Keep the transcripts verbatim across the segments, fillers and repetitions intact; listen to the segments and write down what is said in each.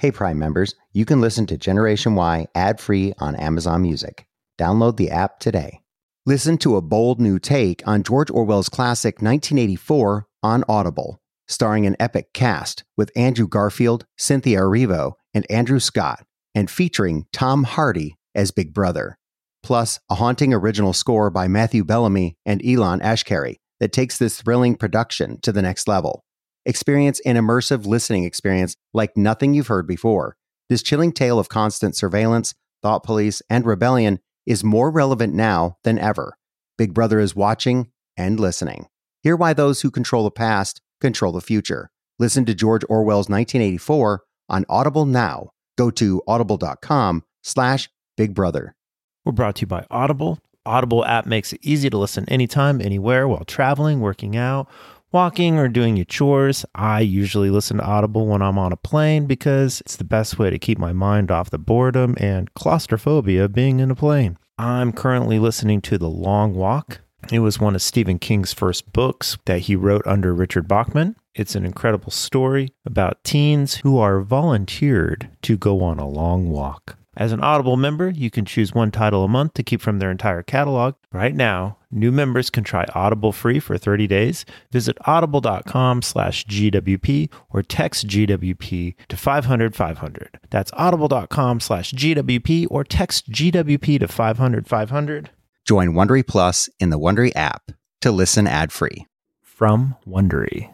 Hey, Prime members, you can listen to Generation Y ad-free on Amazon Music. Download the app today. Listen to a bold new take on George Orwell's classic nineteen eighty-four on Audible, starring an epic cast with Andrew Garfield, Cynthia Erivo, and Andrew Scott, and featuring Tom Hardy as Big Brother. Plus, a haunting original score by Matthew Bellamy and Elon Ashkari that takes this thrilling production to the next level. Experience an immersive listening experience like nothing you've heard before. This chilling tale of constant surveillance, thought police, and rebellion is more relevant now than ever. Big Brother is watching and listening. Hear why those who control the past control the future. Listen to George Orwell's nineteen eighty-four on Audible now. Go to audible.com slash Big Brother. We're brought to you by Audible. Audible app makes it easy to listen anytime, anywhere, while traveling, working out, walking, or doing your chores. I usually listen to Audible when I'm on a plane because it's the best way to keep my mind off the boredom and claustrophobia of being in a plane. I'm currently listening to The Long Walk. It was one of Stephen King's first books that he wrote under Richard Bachman. It's an incredible story about teens who are volunteered to go on a long walk. As an Audible member, you can choose one title a month to keep from their entire catalog. Right now, new members can try Audible free for thirty days. Visit audible.com slash GWP or text G W P to five hundred five hundred. That's audible.com slash GWP or text G W P to five hundred five hundred. Join Wondery Plus in the Wondery app to listen ad-free. From Wondery.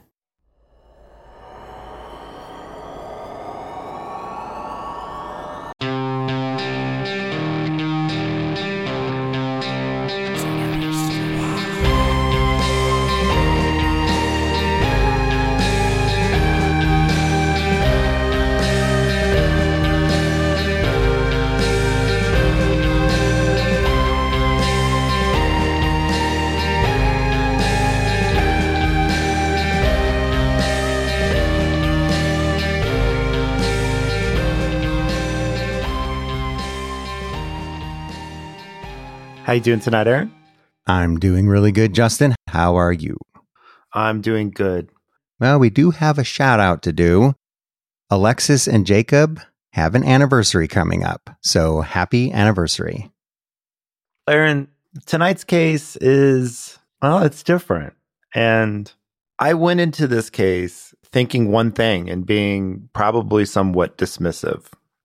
How you doing tonight, Aaron? I'm doing really good, Justin. How are you? I'm doing good. Well, we do have a shout out to do. Alexis and Jacob have an anniversary coming up, so happy anniversary. Aaron, tonight's case is, well, it's different. And I went into this case thinking one thing and being probably somewhat dismissive.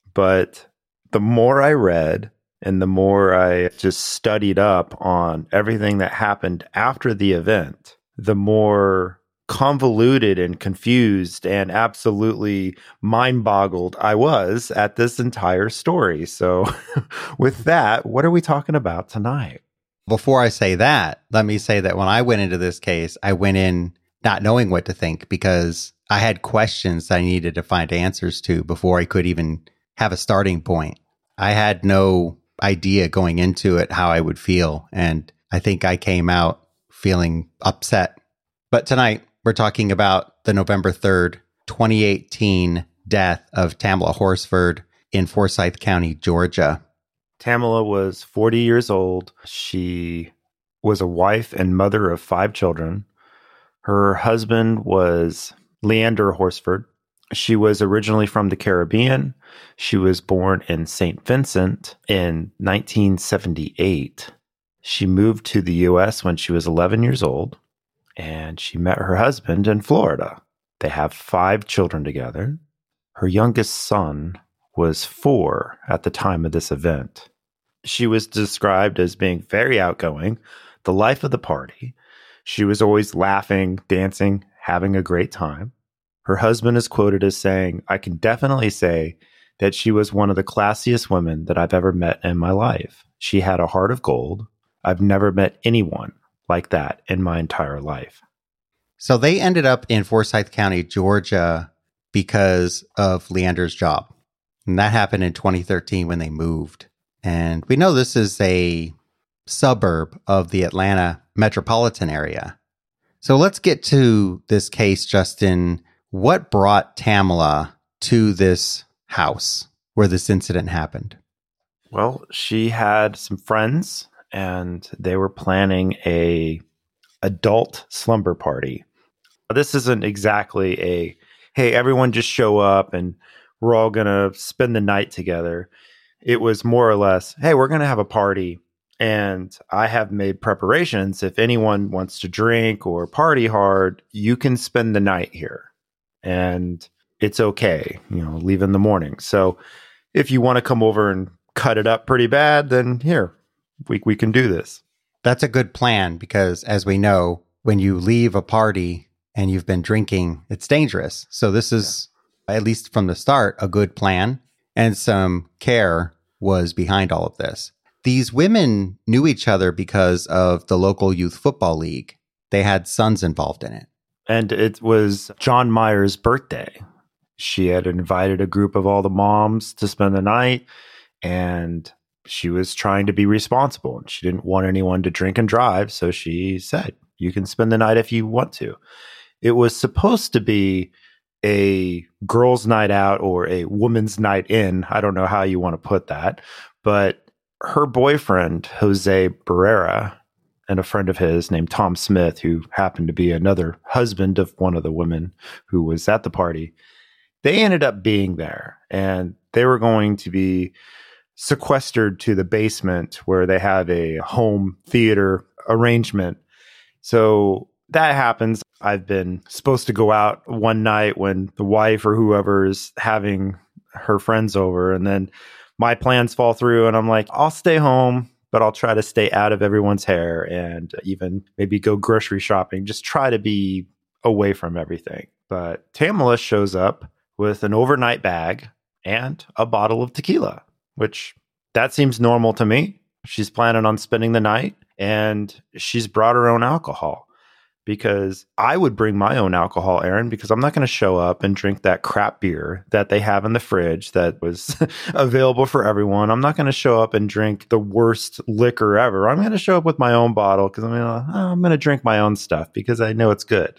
But the more I read, and the more I just studied up on everything that happened after the event, the more convoluted and confused and absolutely mind-boggled I was at this entire story. So with that, what are we talking about tonight? Before I say that, let me say that when I went into this case, I went in not knowing what to think because I had questions I needed to find answers to before I could even have a starting point. I had no idea going into it how I would feel. And I think I came out feeling upset. But tonight, we're talking about the November third, twenty eighteen death of Tamala Horsford in Forsyth County, Georgia. Tamala was forty years old. She was a wife and mother of five children. Her husband was Leander Horsford. She was originally from the Caribbean. She was born in Saint Vincent in nineteen seventy-eight. She moved to the U S when she was eleven years old, and she met her husband in Florida. They have five children together. Her youngest son was four at the time of this event. She was described as being very outgoing, the life of the party. She was always laughing, dancing, having a great time. Her husband is quoted as saying, "I can definitely say that she was one of the classiest women that I've ever met in my life. She had a heart of gold. I've never met anyone like that in my entire life." So they ended up in Forsyth County, Georgia because of Leander's job. And that happened in twenty thirteen when they moved. And we know this is a suburb of the Atlanta metropolitan area. So let's get to this case, Justin. What brought Tamala to this house where this incident happened? Well, she had some friends and they were planning a adult slumber party. This isn't exactly a, hey, everyone just show up and we're all going to spend the night together. It was more or less, hey, we're going to have a party. And I have made preparations. If anyone wants to drink or party hard, you can spend the night here. And it's okay, you know, leave in the morning. So if you want to come over and cut it up pretty bad, then here, we we can do this. That's a good plan because, as we know, when you leave a party and you've been drinking, it's dangerous. So this is, yeah. at least from the start, a good plan. And some care was behind all of this. These women knew each other because of the local youth football league. They had sons involved in it. And it was John Meyer's birthday. She had invited a group of all the moms to spend the night, and she was trying to be responsible. And she didn't want anyone to drink and drive, so she said, you can spend the night if you want to. It was supposed to be a girls' night out or a woman's night in. I don't know how you want to put that. But her boyfriend, Jose Barrera, and a friend of his named Tom Smith, who happened to be another husband of one of the women who was at the party, they ended up being there. And they were going to be sequestered to the basement where they have a home theater arrangement. So that happens. I've been supposed to go out one night when the wife or whoever is having her friends over, and then my plans fall through, and I'm like, I'll stay home, but I'll try to stay out of everyone's hair and even maybe go grocery shopping, just try to be away from everything. But Tamala shows up with an overnight bag and a bottle of tequila, which that seems normal to me. She's planning on spending the night, and she's brought her own alcohol. Because I would bring my own alcohol, Aaron, because I'm not going to show up and drink that crap beer that they have in the fridge that was available for everyone. I'm not going to show up and drink the worst liquor ever. I'm going to show up with my own bottle because I'm going to, oh, I'm going to drink my own stuff because I know it's good.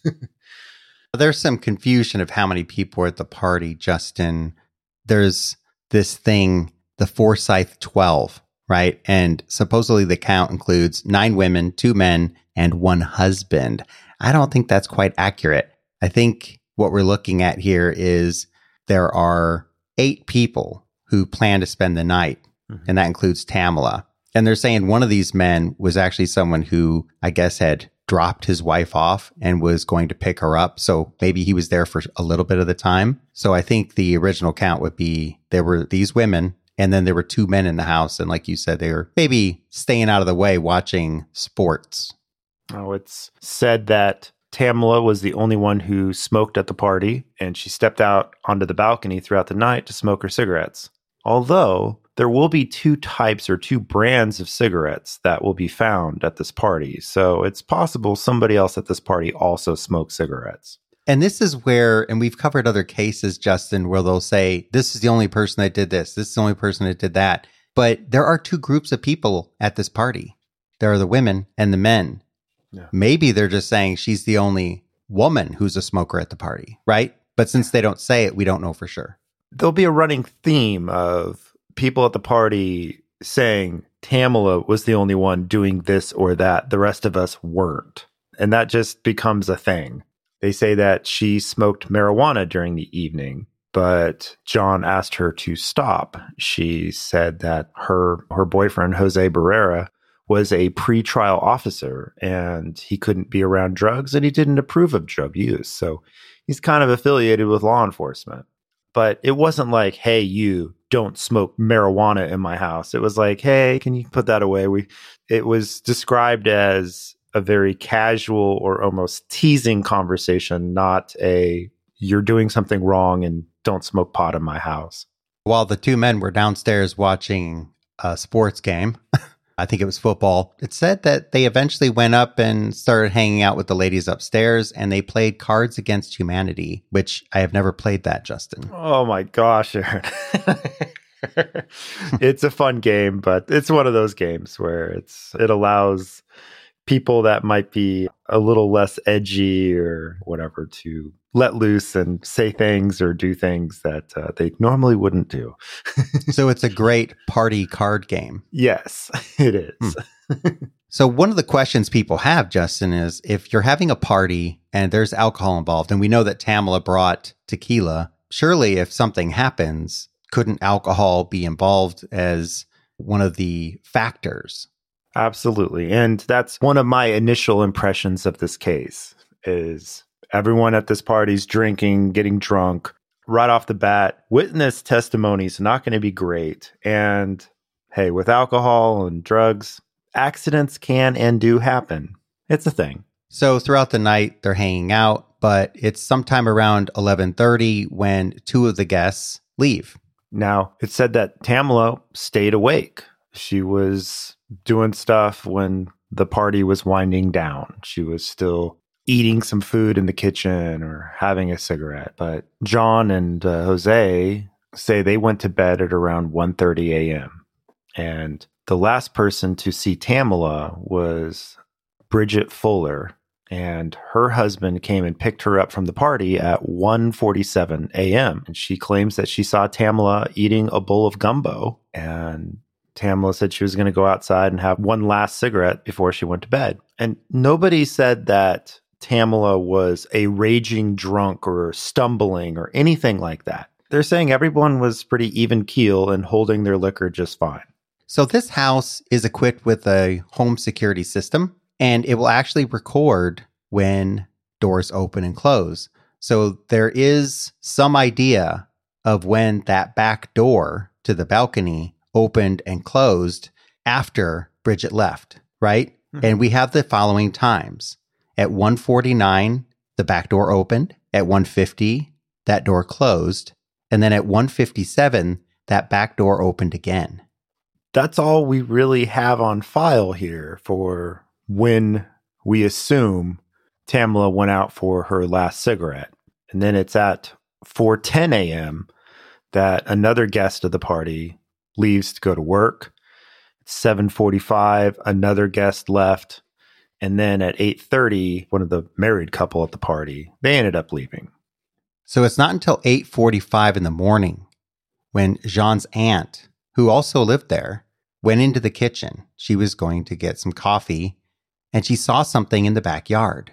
There's some confusion of how many people were at the party, Justin. There's this thing, the Forsyth twelve, right? And supposedly the count includes nine women, two men, and one husband. I don't think that's quite accurate. I think what we're looking at here is there are eight people who plan to spend the night, mm-hmm. and that includes Tamala. And they're saying one of these men was actually someone who, I guess, had dropped his wife off and was going to pick her up. So maybe he was there for a little bit of the time. So I think the original count would be there were these women, and then there were two men in the house. And like you said, they were maybe staying out of the way watching sports. Oh, it's said that Tamala was the only one who smoked at the party, and she stepped out onto the balcony throughout the night to smoke her cigarettes. Although there will be two types or two brands of cigarettes that will be found at this party. So it's possible somebody else at this party also smoked cigarettes. And this is where, and we've covered other cases, Justin, where they'll say, this is the only person that did this. This is the only person that did that. But there are two groups of people at this party. There are the women and the men. Yeah. Maybe they're just saying she's the only woman who's a smoker at the party, right? But since they don't say it, we don't know for sure. There'll be a running theme of people at the party saying Tamala was the only one doing this or that. The rest of us weren't. And that just becomes a thing. They say that she smoked marijuana during the evening, but John asked her to stop. She said that her her boyfriend, Jose Barrera, was a pretrial officer, and he couldn't be around drugs, and he didn't approve of drug use. So he's kind of affiliated with law enforcement. But it wasn't like, hey, you don't smoke marijuana in my house. It was like, hey, can you put that away? We. It was described as a very casual or almost teasing conversation, not a, you're doing something wrong and don't smoke pot in my house. While the two men were downstairs watching a sports game, I think it was football, it said that they eventually went up and started hanging out with the ladies upstairs, and they played Cards Against Humanity, which I have never played that, Justin. Oh my gosh, Aaron. It's a fun game, but it's one of those games where it's it allows people that might be a little less edgy or whatever to let loose and say things or do things that uh, they normally wouldn't do. So it's a great party card game. Yes, it is. Hmm. So one of the questions people have, Justin, is if you're having a party and there's alcohol involved, and we know that Tamala brought tequila, surely if something happens, couldn't alcohol be involved as one of the factors? Absolutely. And that's one of my initial impressions of this case is everyone at this party's drinking, getting drunk. Right off the bat, witness testimony is not going to be great. And hey, with alcohol and drugs, accidents can and do happen. It's a thing. So throughout the night, they're hanging out, but it's sometime around eleven thirty when two of the guests leave. Now, it said that Tamala stayed awake. She was doing stuff when the party was winding down. She was still eating some food in the kitchen or having a cigarette. But John and uh, Jose say they went to bed at around one thirty a.m. And the last person to see Tamala was Bridget Fuller. And her husband came and picked her up from the party at one forty-seven a.m. And she claims that she saw Tamala eating a bowl of gumbo. And Tamala said she was going to go outside and have one last cigarette before she went to bed. And nobody said that Tamala was a raging drunk or stumbling or anything like that. They're saying everyone was pretty even keel and holding their liquor just fine. So this house is equipped with a home security system, and it will actually record when doors open and close. So there is some idea of when that back door to the balcony opened and closed after Bridget left, right? Mm-hmm. And we have the following times. At one forty-nine, the back door opened. At one fifty, that door closed. And then at one fifty-seven, that back door opened again. That's all we really have on file here for when we assume Tamala went out for her last cigarette. And then it's at four ten a.m. that another guest of the party leaves to go to work. At seven forty-five, another guest left. And then at eight thirty, one of the married couple at the party, they ended up leaving. So it's not until eight forty-five in the morning when Jean's aunt, who also lived there, went into the kitchen. She was going to get some coffee, and she saw something in the backyard.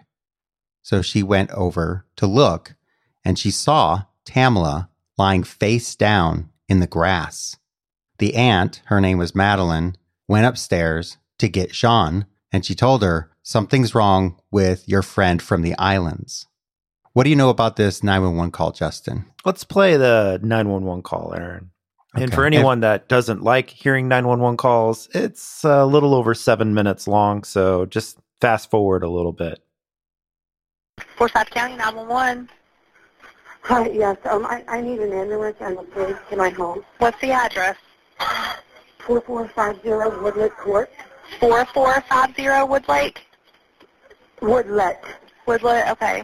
So she went over to look, and she saw Tamala lying face down in the grass. The aunt, her name was Madeline, went upstairs to get Jean, and she told her, something's wrong with your friend from the islands. What do you know about this nine one one call, Justin? Let's play the nine one one call, Aaron. Okay. And for anyone that doesn't like hearing nine one one calls, it's a little over seven minutes long, so just fast forward a little bit. Forsyth County nine one one. Hi, yes, um, I, I need an ambulance and a police to my home. What's the address? four four five zero Woodlet Court. four four five zero Woodlake? Woodlet. Woodlet, okay.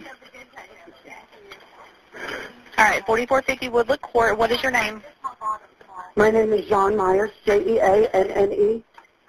All right, forty-four fifty Woodlet Court. What is your name? My name is Jean Myers, J E A N N E.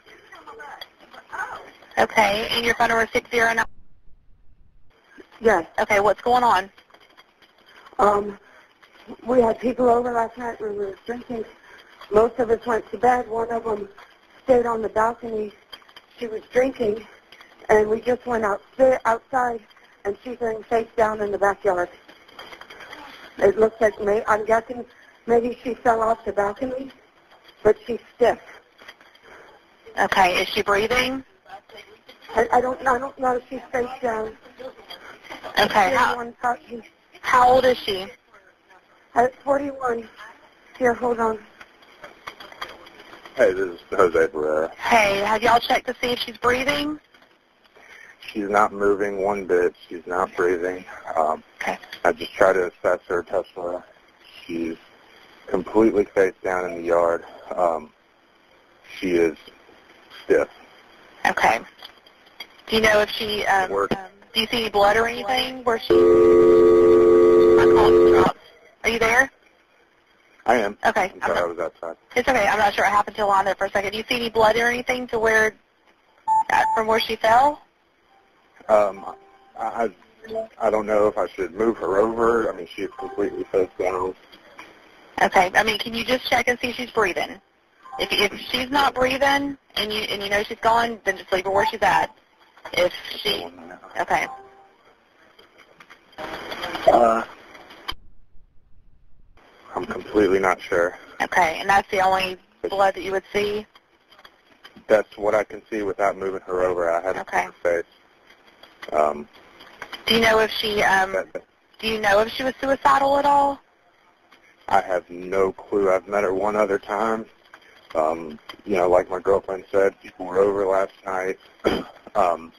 Okay, and your phone number is six zero nine? Yes. Okay, what's going on? Um, we had people over last night when we were drinking. Most of us went to bed. One of them stayed on the balcony. She was drinking, and we just went out, outside, and she's laying face down in the backyard. It looks like, may, I'm guessing maybe she fell off the balcony, but she's stiff. Okay, is she breathing? I, I don't I don't know if she's face down. Okay, how, how old is she? At forty-one. Here, hold on. Hey, this is Jose Barrera. Hey, have y'all checked to see if she's breathing? She's not moving one bit. She's not breathing. Um, okay. I just try to assess her, touch her. She's completely face down in the yard. Um, she is stiff. Okay. Do you know if she, um, um, do you see any blood or anything where she, my call dropped. Are you there? I am. Okay. I'm sorry, I was outside. It's okay. I'm not sure what happened to the line there for a second. Do you see any blood or anything to where, uh, from where she fell? Um, I, I don't know if I should move her over. I mean, she's completely face down. Okay. I mean, can you just check and see if she's breathing? If if she's not breathing and you and you know she's gone, then just leave her where she's at. If she, okay. Uh. I'm completely not sure. Okay, and that's the only blood that you would see? That's what I can see without moving her over. I haven't Okay. seen her face. Um, do you know if she um that, do you know if she was suicidal at all? I have no clue. I've met her one other time. Um, you know, like my girlfriend said, people were over last night. um,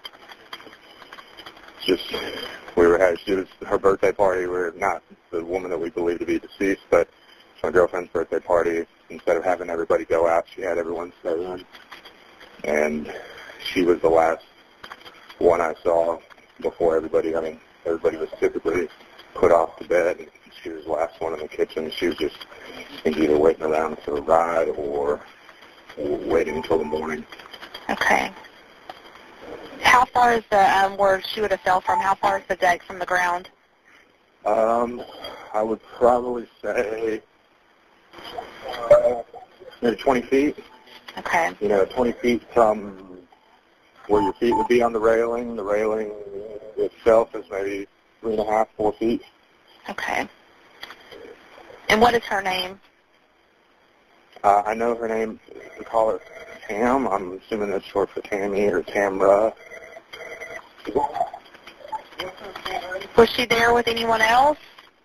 just we were had she was her birthday party. We're not the woman that we believe to be deceased, but it's my girlfriend's birthday party. Instead of having everybody go out, she had everyone stay in, and she was the last one I saw before everybody. I mean, everybody was typically put off to bed, and she was the last one in the kitchen. She was just I think either waiting around for a ride or, or waiting until the morning. Okay. How far is the um, where she would have fell from? How far is the deck from the ground? Um, I would probably say uh, maybe twenty feet. Okay. You know, twenty feet from where your feet would be on the railing. The railing itself is maybe three and a half, four feet. Okay. And what is her name? Uh, I know her name. We call her Tam. I'm assuming that's short for Tammy or Tamra. Was she there with anyone else?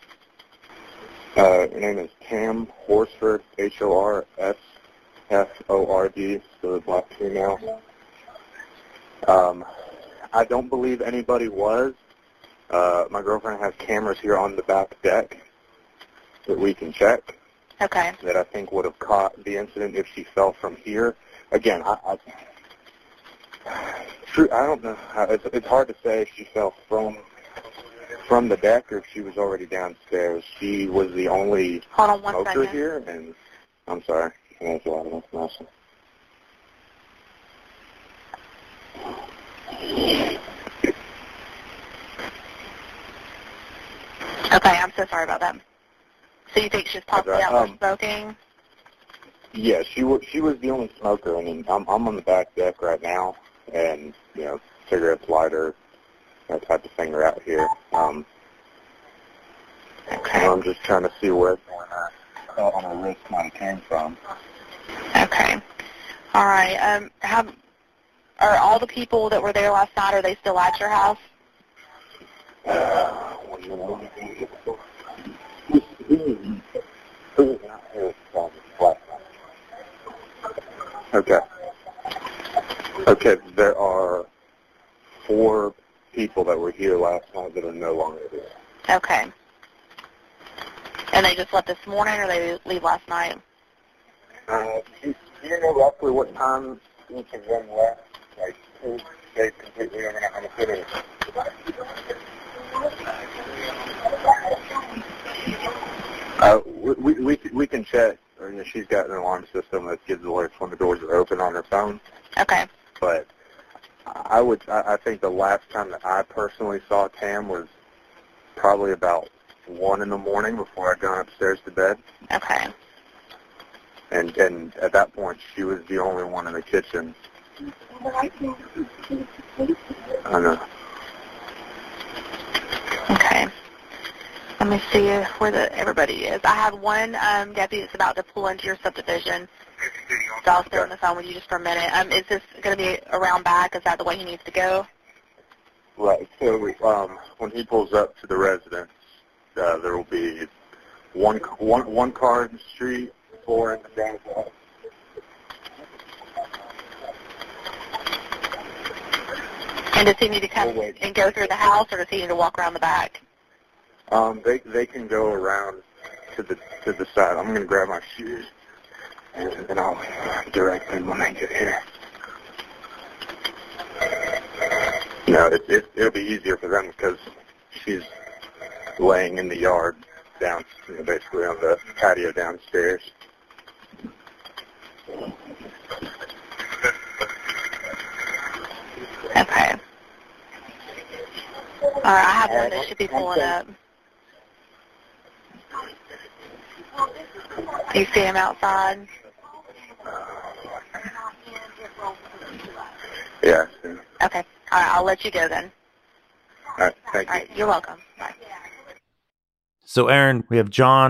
Uh, her name is Tam Horsford, H O R S F O R D, so the black female. Um, I don't believe anybody was. Uh, my girlfriend has cameras here on the back deck that we can check. Okay. That I think would have caught the incident if she fell from here. Again, I, I, true, I don't know. It's, it's hard to say if she fell from from the deck or if she was already downstairs. She was the only Hold on one smoker second. here, and I'm sorry. That's a lot of information. Okay, I'm so sorry about that. So you think she's possibly Okay, out there um, smoking? Yeah, she was. She was the only smoker. I mean, I'm I'm on the back deck right now, and you know, cigarettes, lighter, that type of thing are out here. Um, Okay. and I'm just trying to see where uh, on her wrist might have came from. Okay. All right. Um, have are all the people that were there last night? Are they still at your house? Okay. Okay, there are four people that were here last night that are no longer here. Okay. And they just left this morning, or they leave last night? Uh, do, do you know roughly what time each of them left? Like, who they completely on the, on the footing? Uh, we, we, we can check. I mean, she's got an alarm system that gives alerts when the doors are open on her phone. Okay. But I would, I, I think the last time that I personally saw Tam was probably about one in the morning before I'd gone upstairs to bed. Okay. And and at that point, she was the only one in the kitchen. I know. Okay. Let me see where the everybody is. I have one um, deputy that's about to pull into your subdivision. So I'll stay on the phone with you just for a minute. Um, is this going to be around back? Is that the way he needs to go? Right. So um, when he pulls up to the residence, uh, there will be one one one car in the street, four in the driveway. And does he need to come and go through the house, or does he need to walk around the back? Um, they they can go around to the to the side. I'm going to grab my shoes, and then I'll direct them when they get here. You know, it, it it'll be easier for them because she's laying in the yard down, you know, basically on the patio downstairs. Okay. All right, I have one that should be pulling up. Do you see him outside? Yeah. Okay. All right, I'll let you go then. All right. Thank All you. right, you're welcome. Bye. So, Aaron, we have John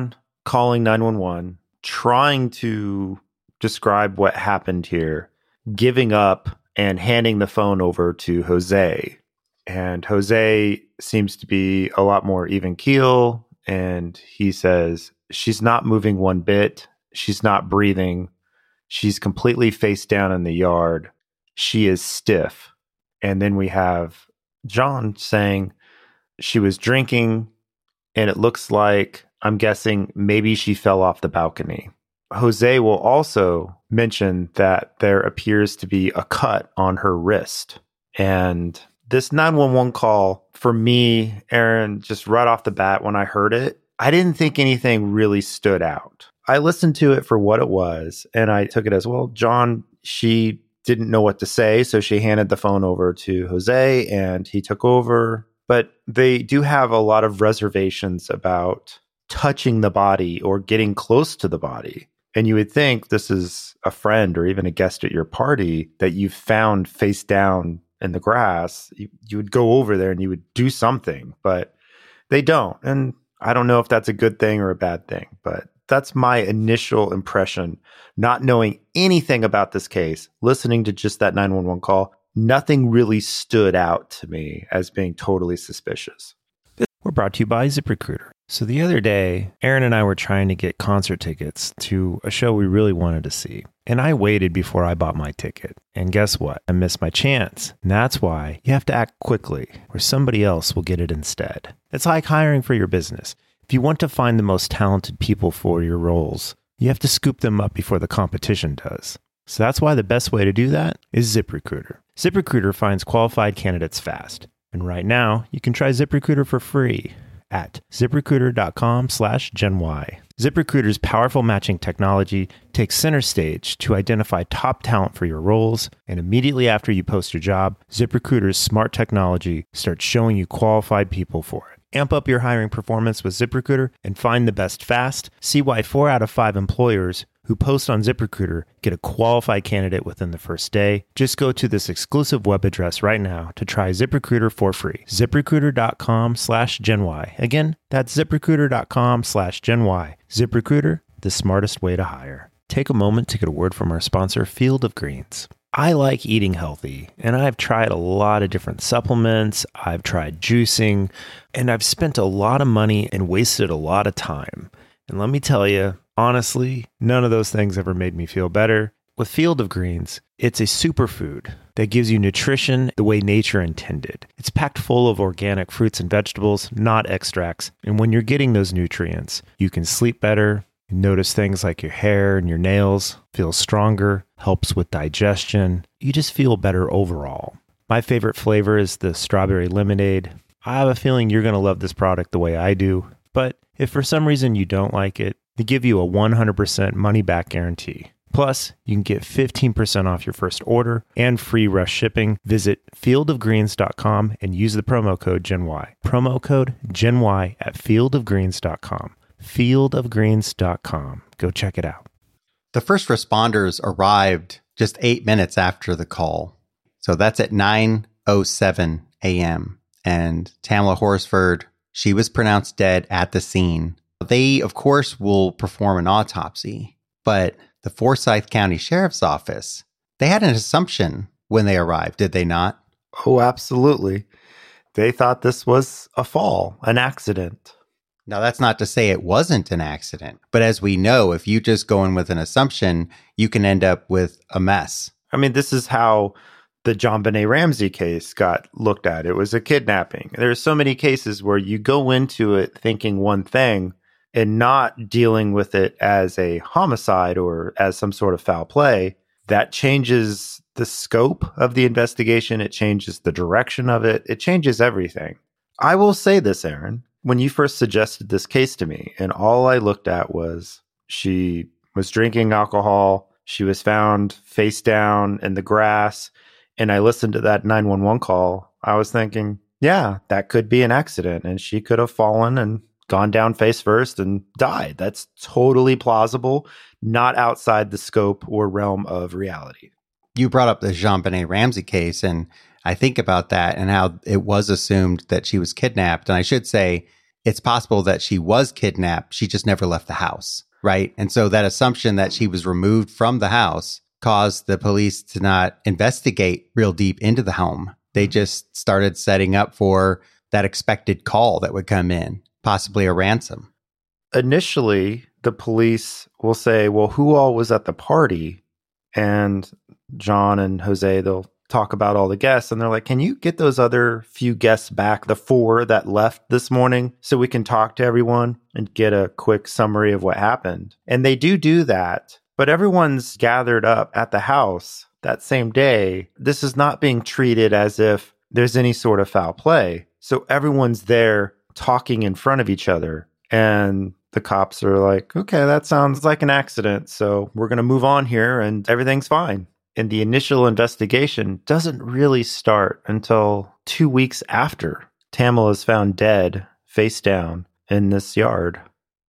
calling nine one one, trying to describe what happened here, giving up and handing the phone over to Jose. And Jose seems to be a lot more even keel. And he says, she's not moving one bit. She's not breathing. She's completely face down in the yard. She is stiff. And then we have John saying she was drinking, and it looks like, I'm guessing, maybe she fell off the balcony. Jose will also mention that there appears to be a cut on her wrist. And this nine one one call, for me, Aaron, just right off the bat when I heard it, I didn't think anything really stood out. I listened to it for what it was, and I took it as, well, John, she didn't know what to say, so she handed the phone over to Jose, and he took over. But they do have a lot of reservations about touching the body or getting close to the body. And you would think this is a friend or even a guest at your party that you found face down in the grass. You, you would go over there and you would do something, but they don't. And I don't know if that's a good thing or a bad thing, but that's my initial impression. Not knowing anything about this case, listening to just that nine one one call, nothing really stood out to me as being totally suspicious. We're brought to you by ZipRecruiter. So the other day, Aaron and I were trying to get concert tickets to a show we really wanted to see. And I waited before I bought my ticket. And guess what? I missed my chance. And that's why you have to act quickly, or somebody else will get it instead. It's like hiring for your business. If you want to find the most talented people for your roles, you have to scoop them up before the competition does. So that's why the best way to do that is ZipRecruiter. ZipRecruiter finds qualified candidates fast. And right now, you can try ZipRecruiter for free at ZipRecruiter.com slash GenY. ZipRecruiter's powerful matching technology takes center stage to identify top talent for your roles, and immediately after you post your job, ZipRecruiter's smart technology starts showing you qualified people for it. Amp up your hiring performance with ZipRecruiter and find the best fast. See why four out of five employers who post on ZipRecruiter get a qualified candidate within the first day. Just go to this exclusive web address right now to try ZipRecruiter for free. ZipRecruiter.com slash GenY. Again, that's ZipRecruiter.com slash GenY. ZipRecruiter, the smartest way to hire. Take a moment to get a word from our sponsor, Field of Greens. I like eating healthy, and I've tried a lot of different supplements. I've tried juicing, and I've spent a lot of money and wasted a lot of time. And let me tell you, honestly, none of those things ever made me feel better. With Field of Greens, it's a superfood that gives you nutrition the way nature intended. It's packed full of organic fruits and vegetables, not extracts. And when you're getting those nutrients, you can sleep better. You notice things like your hair and your nails feel stronger, helps with digestion. You just feel better overall. My favorite flavor is the strawberry lemonade. I have a feeling you're going to love this product the way I do. But if for some reason you don't like it, they give you a one hundred percent money-back guarantee. Plus, you can get fifteen percent off your first order and free rush shipping. Visit field of greens dot com and use the promo code GenY. Promo code GenY at field of greens dot com. field of greens dot com. Go check it out. The first responders arrived just eight minutes after the call. So that's at nine oh seven a.m. And Tamla Horsford, she was pronounced dead at the scene. They, of course, will perform an autopsy, but the Forsyth County Sheriff's Office, they had an assumption when they arrived, did they not? Oh, absolutely. They thought this was a fall, an accident. Now, that's not to say it wasn't an accident, but as we know, if you just go in with an assumption, you can end up with a mess. I mean, this is how the JonBenét Ramsey case got looked at. It was a kidnapping. There's so many cases where you go into it thinking one thing and not dealing with it as a homicide or as some sort of foul play. That changes the scope of the investigation. It changes the direction of it. It changes everything. I will say this, Aaron. When you first suggested this case to me, and all I looked at was she was drinking alcohol, she was found face down in the grass, and I listened to that nine one one call, I was thinking, yeah, that could be an accident, and she could have fallen and gone down face first and died. That's totally plausible, not outside the scope or realm of reality. You brought up the JonBenét Ramsey case, and I think about that and how it was assumed that she was kidnapped. And I should say, it's possible that she was kidnapped. She just never left the house, right? And so that assumption that she was removed from the house caused the police to not investigate real deep into the home. They just started setting up for that expected call that would come in, possibly a ransom. Initially, the police will say, well, who all was at the party? And John and Jose, they'll talk about all the guests. And they're like, can you get those other few guests back, the four that left this morning, so we can talk to everyone and get a quick summary of what happened? And they do do that. But everyone's gathered up at the house that same day. This is not being treated as if there's any sort of foul play. So everyone's there talking in front of each other. And the cops are like, okay, that sounds like an accident. So we're going to move on here and everything's fine. And the initial investigation doesn't really start until two weeks after Tamala is found dead, face down, in this yard.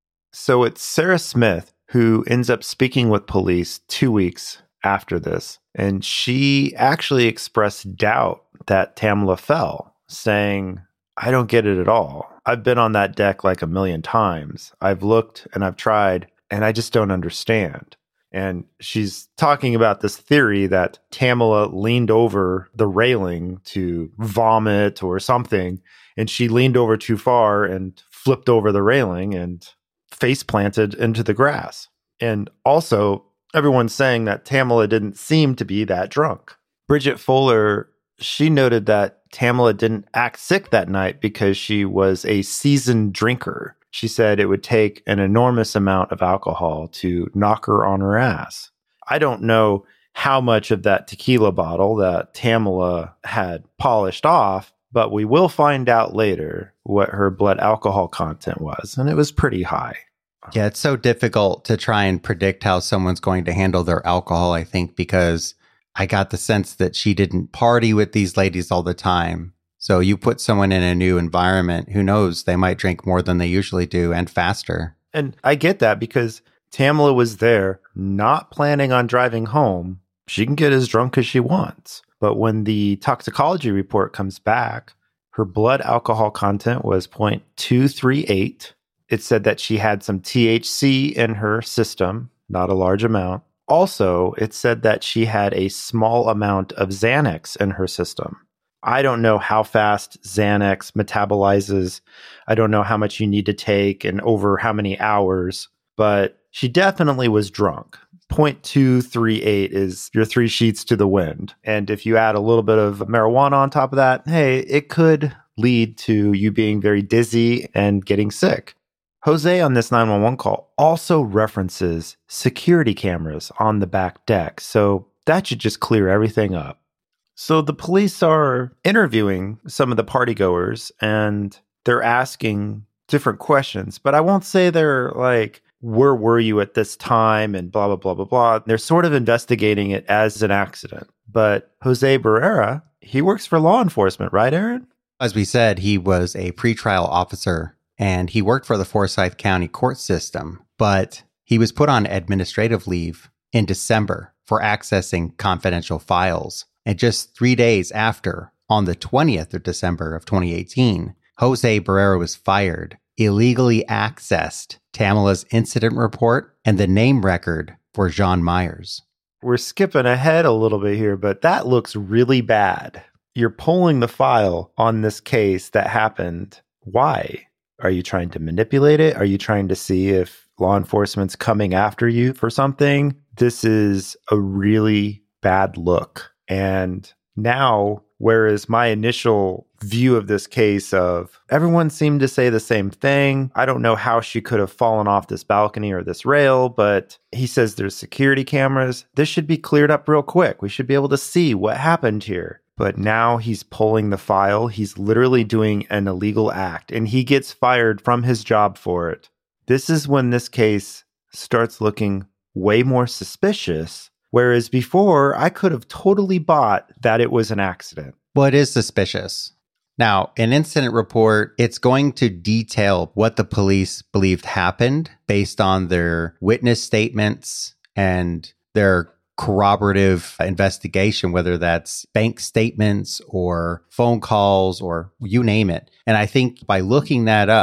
So it's Sarah Smith who ends up speaking with police two weeks after this. And she actually expressed doubt that Tamala fell, saying, I don't get it at all. I've been on that deck like a million times. I've looked and I've tried, and I just don't understand. And she's talking about this theory that Tamala leaned over the railing to vomit or something, and she leaned over too far and flipped over the railing and face planted into the grass. And also, everyone's saying that Tamala didn't seem to be that drunk. Bridget Fuller, she noted that Tamala didn't act sick that night because she was a seasoned drinker. She said it would take an enormous amount of alcohol to knock her on her ass. I don't know how much of that tequila bottle that Tamala had polished off, but we will find out later what her blood alcohol content was, and it was pretty high. Yeah, it's so difficult to try and predict how someone's going to handle their alcohol, I think, because I got the sense that she didn't party with these ladies all the time. So you put someone in a new environment, who knows, they might drink more than they usually do and faster. And I get that because Tamala was there not planning on driving home. She can get as drunk as she wants. But when the toxicology report comes back, her blood alcohol content was zero point two three eight. It said that she had some T H C in her system, not a large amount. Also, it said that she had a small amount of Xanax in her system. I don't know how fast Xanax metabolizes. I don't know how much you need to take and over how many hours, but she definitely was drunk. zero point two three eight is your three sheets to the wind. And if you add a little bit of marijuana on top of that, hey, it could lead to you being very dizzy and getting sick. Jose on this nine one one call also references security cameras on the back deck, so that should just clear everything up. So the police are interviewing some of the partygoers, and they're asking different questions, but I won't say they're like, where were you at this time, and blah, blah, blah, blah, blah. They're sort of investigating it as an accident. But Jose Barrera, he works for law enforcement, right, Aaron? As we said, he was a pretrial officer, and he worked for the Forsyth County court system, but he was put on administrative leave in December for accessing confidential files. And just three days after, on the twentieth of December of twenty eighteen, Jose Barrera was fired, illegally accessed Tamala's incident report and the name record for John Myers. We're skipping ahead a little bit here, but that looks really bad. You're pulling the file on this case that happened. Why? Are you trying to manipulate it? Are you trying to see if law enforcement's coming after you for something? This is a really bad look. And now, whereas my initial view of this case of everyone seemed to say the same thing, I don't know how she could have fallen off this balcony or this rail, but he says there's security cameras. This should be cleared up real quick. We should be able to see what happened here. But now he's pulling the file. He's literally doing an illegal act, and he gets fired from his job for it. This is when this case starts looking way more suspicious. Whereas before, I could have totally bought that it was an accident. Well, it is suspicious. Now, an incident report, it's going to detail what the police believed happened based on their witness statements and their corroborative investigation, whether that's bank statements or phone calls or you name it. And I think by looking that up,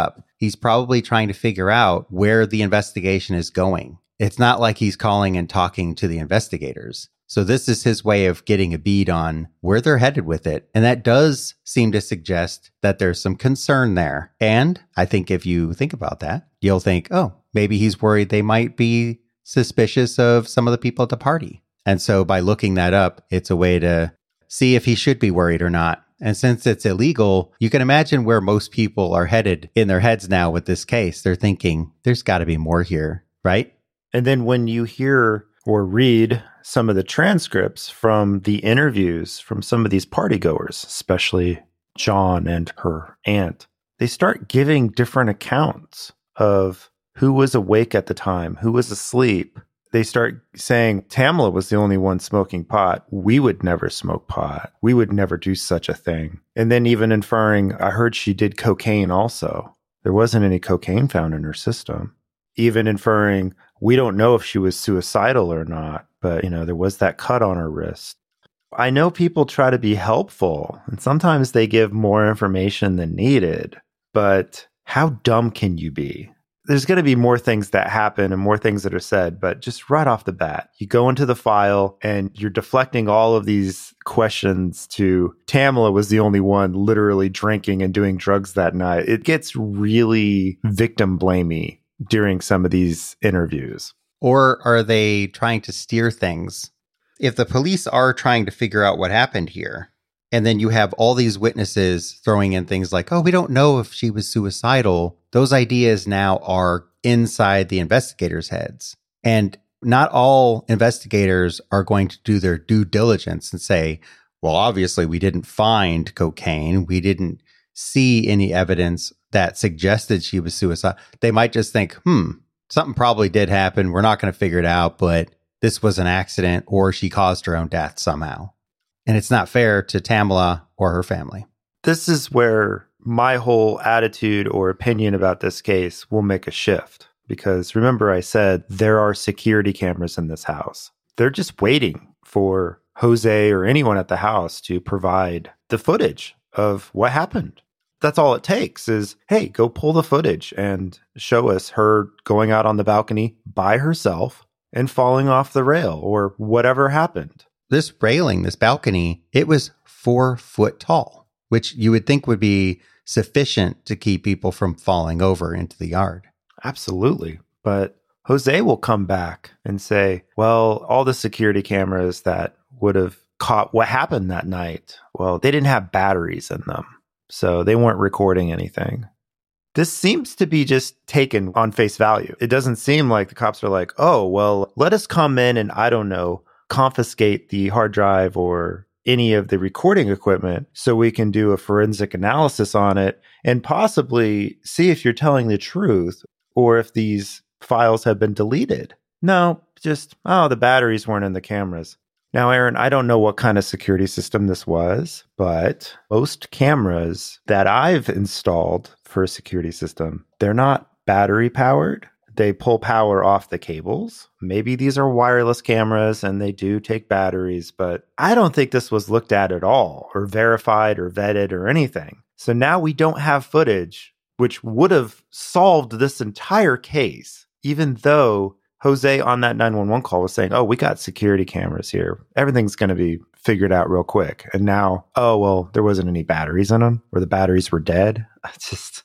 he's probably trying to figure out where the investigation is going. It's not like he's calling and talking to the investigators. So this is his way of getting a bead on where they're headed with it. And that does seem to suggest that there's some concern there. And I think if you think about that, you'll think, oh, maybe he's worried they might be suspicious of some of the people at the party. And so by looking that up, it's a way to see if he should be worried or not. And since it's illegal, you can imagine where most people are headed in their heads now with this case. They're thinking, there's got to be more here, right? And then when you hear or read some of the transcripts from the interviews from some of these partygoers, especially John and her aunt, they start giving different accounts of who was awake at the time, who was asleep. They start saying Tamla was the only one smoking pot. We would never smoke pot. We would never do such a thing. And then even inferring, I heard she did cocaine also. There wasn't any cocaine found in her system. Even inferring, we don't know if she was suicidal or not, but, you know, there was that cut on her wrist. I know people try to be helpful, and sometimes they give more information than needed, but how dumb can you be? There's going to be more things that happen and more things that are said, but just right off the bat, you go into the file and you're deflecting all of these questions to Tamla was the only one literally drinking and doing drugs that night. It gets really victim blamey during some of these interviews. Or are they trying to steer things? If the police are trying to figure out what happened here, and then you have all these witnesses throwing in things like, oh, we don't know if she was suicidal, those ideas now are inside the investigators' heads. And not all investigators are going to do their due diligence and say, well, obviously we didn't find cocaine. We didn't see any evidence that suggested she was suicidal. They might just think, hmm, something probably did happen. We're not going to figure it out, but this was an accident or she caused her own death somehow. And it's not fair to Tamla or her family. This is where my whole attitude or opinion about this case will make a shift. Because remember I said there are security cameras in this house. They're just waiting for Jose or anyone at the house to provide the footage of what happened. That's all it takes is, hey, go pull the footage and show us her going out on the balcony by herself and falling off the rail or whatever happened. This railing, this balcony, it was four foot tall, which you would think would be sufficient to keep people from falling over into the yard. Absolutely. But Jose will come back and say, well, all the security cameras that would have caught what happened that night, well, they didn't have batteries in them. So they weren't recording anything. This seems to be just taken on face value. It doesn't seem like the cops are like, oh, well, let us come in and, I don't know, confiscate the hard drive or any of the recording equipment so we can do a forensic analysis on it and possibly see if you're telling the truth or if these files have been deleted. No, just, oh, the batteries weren't in the cameras. Now, Aaron, I don't know what kind of security system this was, but most cameras that I've installed for a security system, they're not battery powered. They pull power off the cables. Maybe these are wireless cameras and they do take batteries, but I don't think this was looked at at all or verified or vetted or anything. So now we don't have footage, which would have solved this entire case, even though Jose on that nine one one call was saying, oh, we got security cameras here. Everything's going to be figured out real quick. And now, oh, well, there wasn't any batteries in them or the batteries were dead. It's just...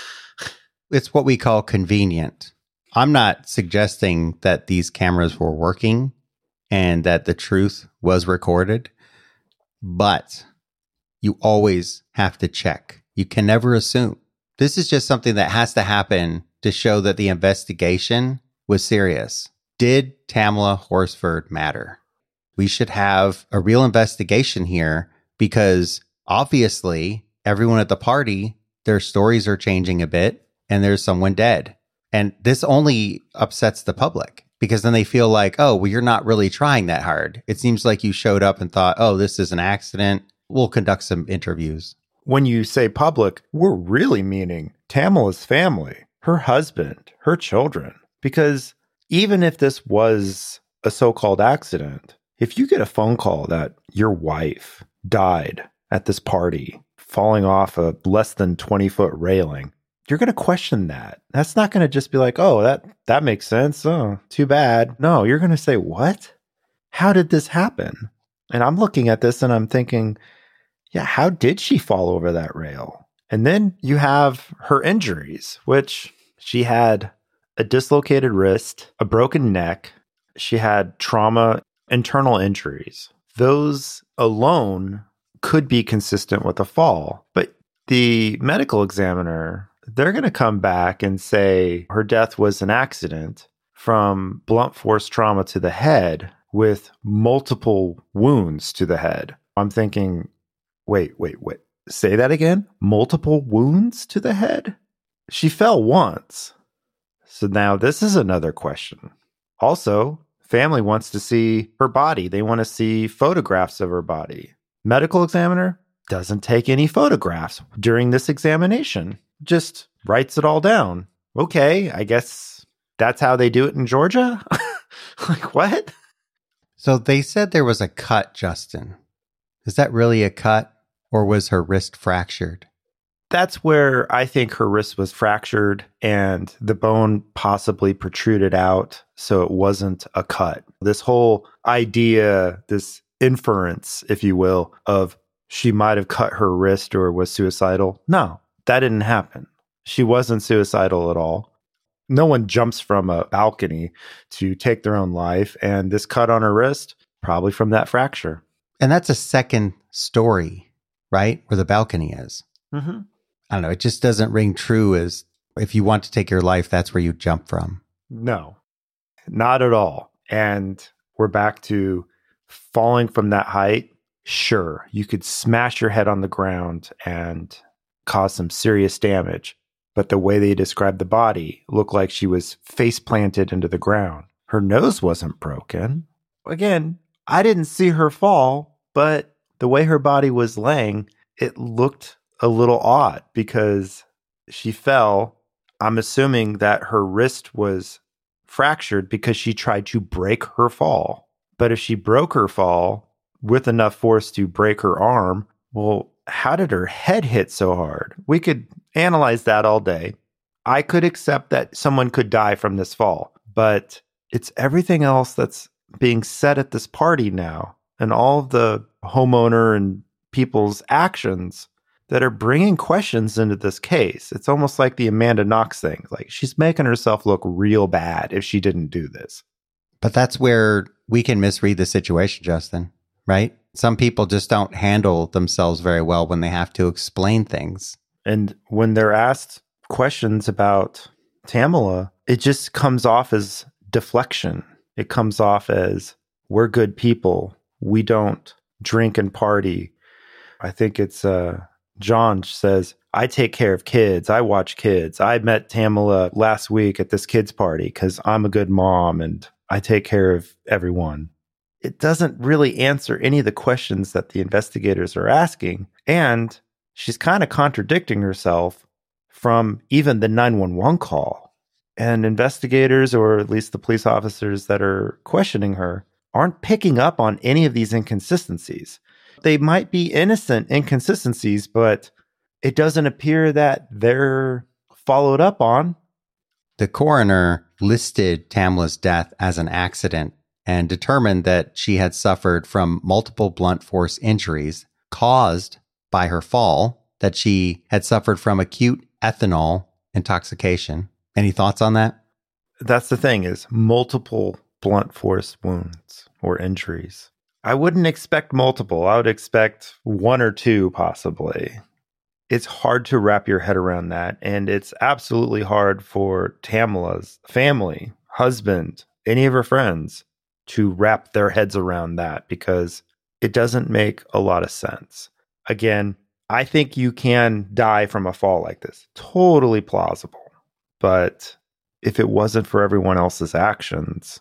It's what we call convenient. I'm not suggesting that these cameras were working and that the truth was recorded, but you always have to check. You can never assume. This is just something that has to happen to show that the investigation was serious. Did Tamla Horsford matter? We should have a real investigation here because obviously everyone at the party, their stories are changing a bit and there's someone dead. And this only upsets the public because then they feel like, oh, well, you're not really trying that hard. It seems like you showed up and thought, oh, this is an accident. We'll conduct some interviews. When you say public, we're really meaning Tamla's family, her husband, her children. Because even if this was a so-called accident, if you get a phone call that your wife died at this party, falling off a less than twenty foot railing, you're going to question that. That's not going to just be like, oh, that, that makes sense. Oh, too bad. No, you're going to say, what? How did this happen? And I'm looking at this and I'm thinking, yeah, how did she fall over that rail? And then you have her injuries, which she had a dislocated wrist, a broken neck. She had trauma, internal injuries. Those alone could be consistent with a fall. But the medical examiner, they're going to come back and say her death was an accident from blunt force trauma to the head with multiple wounds to the head. I'm thinking, wait, wait, wait. Say that again? Multiple wounds to the head? She fell once. So now this is another question. Also, family wants to see her body. They want to see photographs of her body. Medical examiner doesn't take any photographs during this examination. Just writes it all down. Okay, I guess that's how they do it in Georgia? Like, what? So they said there was a cut, Justin. Is that really a cut, or was her wrist fractured? That's where I think her wrist was fractured and the bone possibly protruded out, so it wasn't a cut. This whole idea, this inference, if you will, of she might have cut her wrist or was suicidal. No, that didn't happen. She wasn't suicidal at all. No one jumps from a balcony to take their own life, and this cut on her wrist, probably from that fracture. And that's a second story, right? Where the balcony is. Mm-hmm. I don't know. It just doesn't ring true as if you want to take your life, that's where you jump from. No, not at all. And we're back to falling from that height. Sure, you could smash your head on the ground and cause some serious damage. But the way they described the body looked like she was face planted into the ground. Her nose wasn't broken. Again, I didn't see her fall, but the way her body was laying, it looked a little odd because she fell. I'm assuming that her wrist was fractured because she tried to break her fall. But if she broke her fall with enough force to break her arm, well, how did her head hit so hard? We could analyze that all day. I could accept that someone could die from this fall, but it's everything else that's being said at this party now and all of the homeowner and people's actions that are bringing questions into this case. It's almost like the Amanda Knox thing. Like, she's making herself look real bad if she didn't do this. But that's where we can misread the situation, Justin, right? Some people just don't handle themselves very well when they have to explain things. And when they're asked questions about Tamala, it just comes off as deflection. It comes off as, we're good people. We don't drink and party. I think it's uh, John says, I take care of kids. I watch kids. I met Tamala last week at this kids party because I'm a good mom and I take care of everyone. It doesn't really answer any of the questions that the investigators are asking. And she's kind of contradicting herself from even the nine one one call. And investigators, or at least the police officers that are questioning her, aren't picking up on any of these inconsistencies. They might be innocent inconsistencies, but it doesn't appear that they're followed up on. The coroner listed Tamala's death as an accident and determined that she had suffered from multiple blunt force injuries caused by her fall, that she had suffered from acute ethanol intoxication. Any thoughts on that? That's the thing, is multiple blunt force wounds or injuries. I wouldn't expect multiple. I would expect one or two possibly. It's hard to wrap your head around that. And it's absolutely hard for Tamala's family, husband, any of her friends to wrap their heads around that because it doesn't make a lot of sense. Again, I think you can die from a fall like this. Totally plausible. But if it wasn't for everyone else's actions,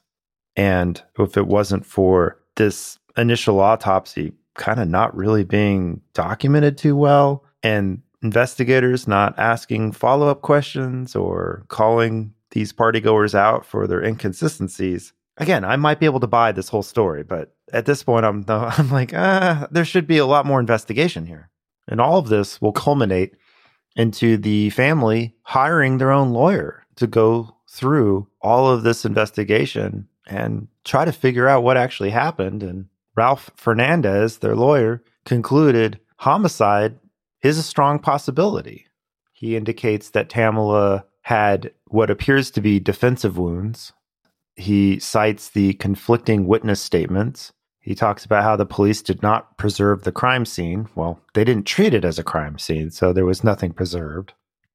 and if it wasn't for this initial autopsy kind of not really being documented too well, and investigators not asking follow-up questions or calling these partygoers out for their inconsistencies, again, I might be able to buy this whole story, but at this point, I'm I'm like, ah, there should be a lot more investigation here. And all of this will culminate into the family hiring their own lawyer to go through all of this investigation and try to figure out what actually happened. And Ralph Fernandez, their lawyer, concluded homicide is a strong possibility. He indicates that Tamela had what appears to be defensive wounds. He cites the conflicting witness statements. He talks about how the police did not preserve the crime scene. Well, they didn't treat it as a crime scene, so there was nothing preserved.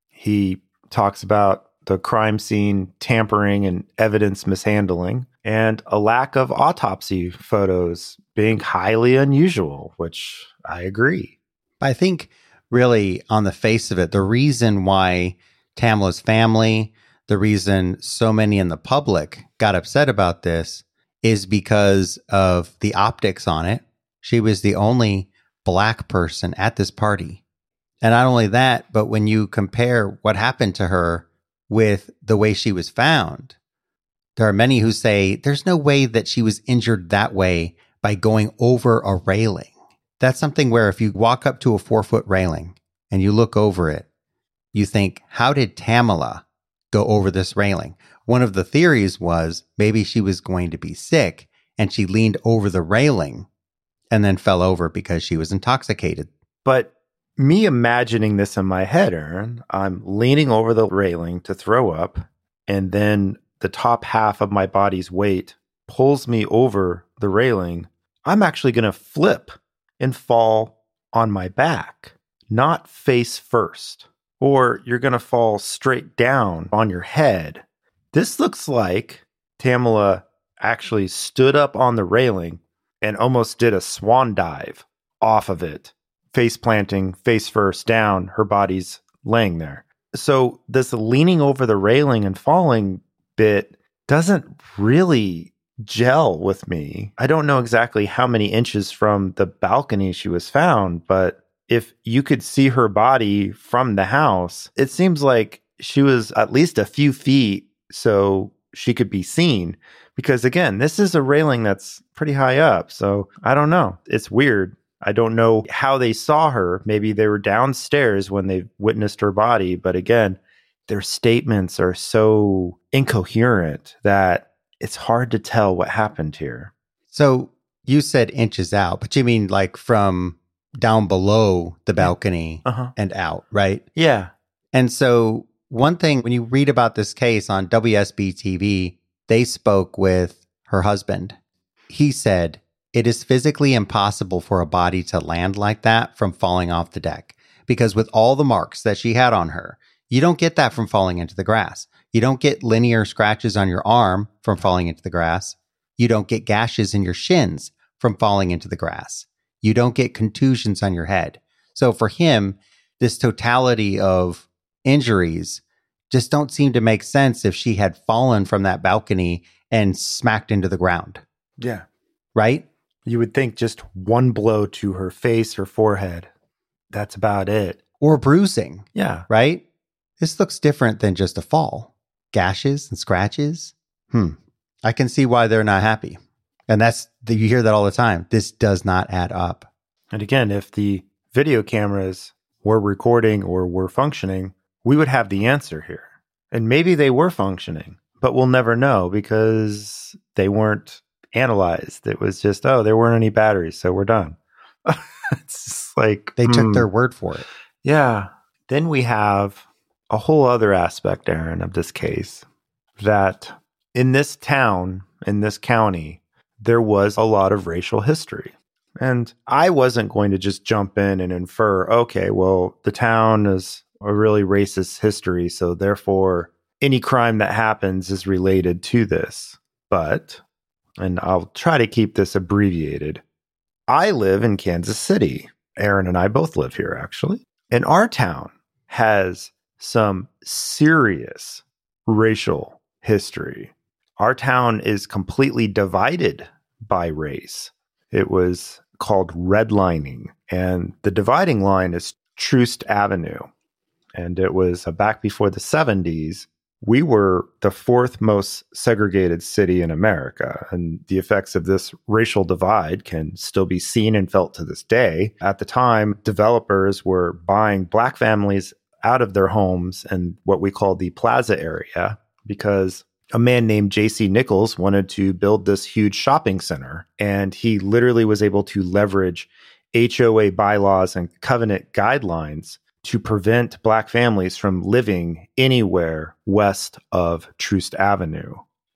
He talks about the crime scene tampering and evidence mishandling, and a lack of autopsy photos being highly unusual, which I agree. I think really on the face of it, the reason why Tamela's family, the reason so many in the public got upset about this is because of the optics on it. She was the only Black person at this party. And not only that, but when you compare what happened to her with the way she was found, there are many who say there's no way that she was injured that way by going over a railing. That's something where if you walk up to a four-foot railing and you look over it, you think, how did Tamela go over this railing? One of the theories was maybe she was going to be sick and she leaned over the railing and then fell over because she was intoxicated. But me imagining this in my head, Aaron, I'm leaning over the railing to throw up, and then the top half of my body's weight pulls me over the railing. I'm actually going to flip and fall on my back, not face first. Or you're going to fall straight down on your head. This looks like Tamela actually stood up on the railing and almost did a swan dive off of it, face planting, face first down, her body's laying there. So this leaning over the railing and falling bit doesn't really gel with me. I don't know exactly how many inches from the balcony she was found, but if you could see her body from the house, it seems like she was at least a few feet so she could be seen. Because again, this is a railing that's pretty high up. So I don't know. It's weird. I don't know how they saw her. Maybe they were downstairs when they witnessed her body. But again, their statements are so incoherent that it's hard to tell what happened here. So you said inches out, but you mean like from down below the balcony uh-huh. and out, right? Yeah. And so one thing, when you read about this case on W S B T V, they spoke with her husband. He said, it is physically impossible for a body to land like that from falling off the deck, because with all the marks that she had on her, you don't get that from falling into the grass. You don't get linear scratches on your arm from falling into the grass. You don't get gashes in your shins from falling into the grass. You don't get contusions on your head. So for him, this totality of injuries just don't seem to make sense if she had fallen from that balcony and smacked into the ground. Yeah. Right? You would think just one blow to her face or forehead. That's about it. Or bruising. Yeah. Right? This looks different than just a fall. Gashes and scratches. Hmm. I can see why they're not happy. And that's, you hear that all the time. This does not add up. And again, if the video cameras were recording or were functioning, we would have the answer here. And maybe they were functioning, but we'll never know because they weren't analyzed. It was just, oh, there weren't any batteries, so we're done. It's just like... They took mm. their word for it. Yeah. Then we have a whole other aspect, Aaron, of this case, that in this town, in this county, there was a lot of racial history. And I wasn't going to just jump in and infer, okay, well, the town is a really racist history, so therefore any crime that happens is related to this. But, and I'll try to keep this abbreviated, I live in Kansas City. Aaron and I both live here, actually. And our town has some serious racial history. Our town is completely divided by race. It was called redlining, and the dividing line is Troost Avenue. And it was uh, back before the seventies. We were the fourth most segregated city in America, and the effects of this racial divide can still be seen and felt to this day. At the time, developers were buying Black families out of their homes in what we call the plaza area because a man named J C Nichols wanted to build this huge shopping center, and he literally was able to leverage H O A bylaws and covenant guidelines to prevent Black families from living anywhere west of Troost Avenue.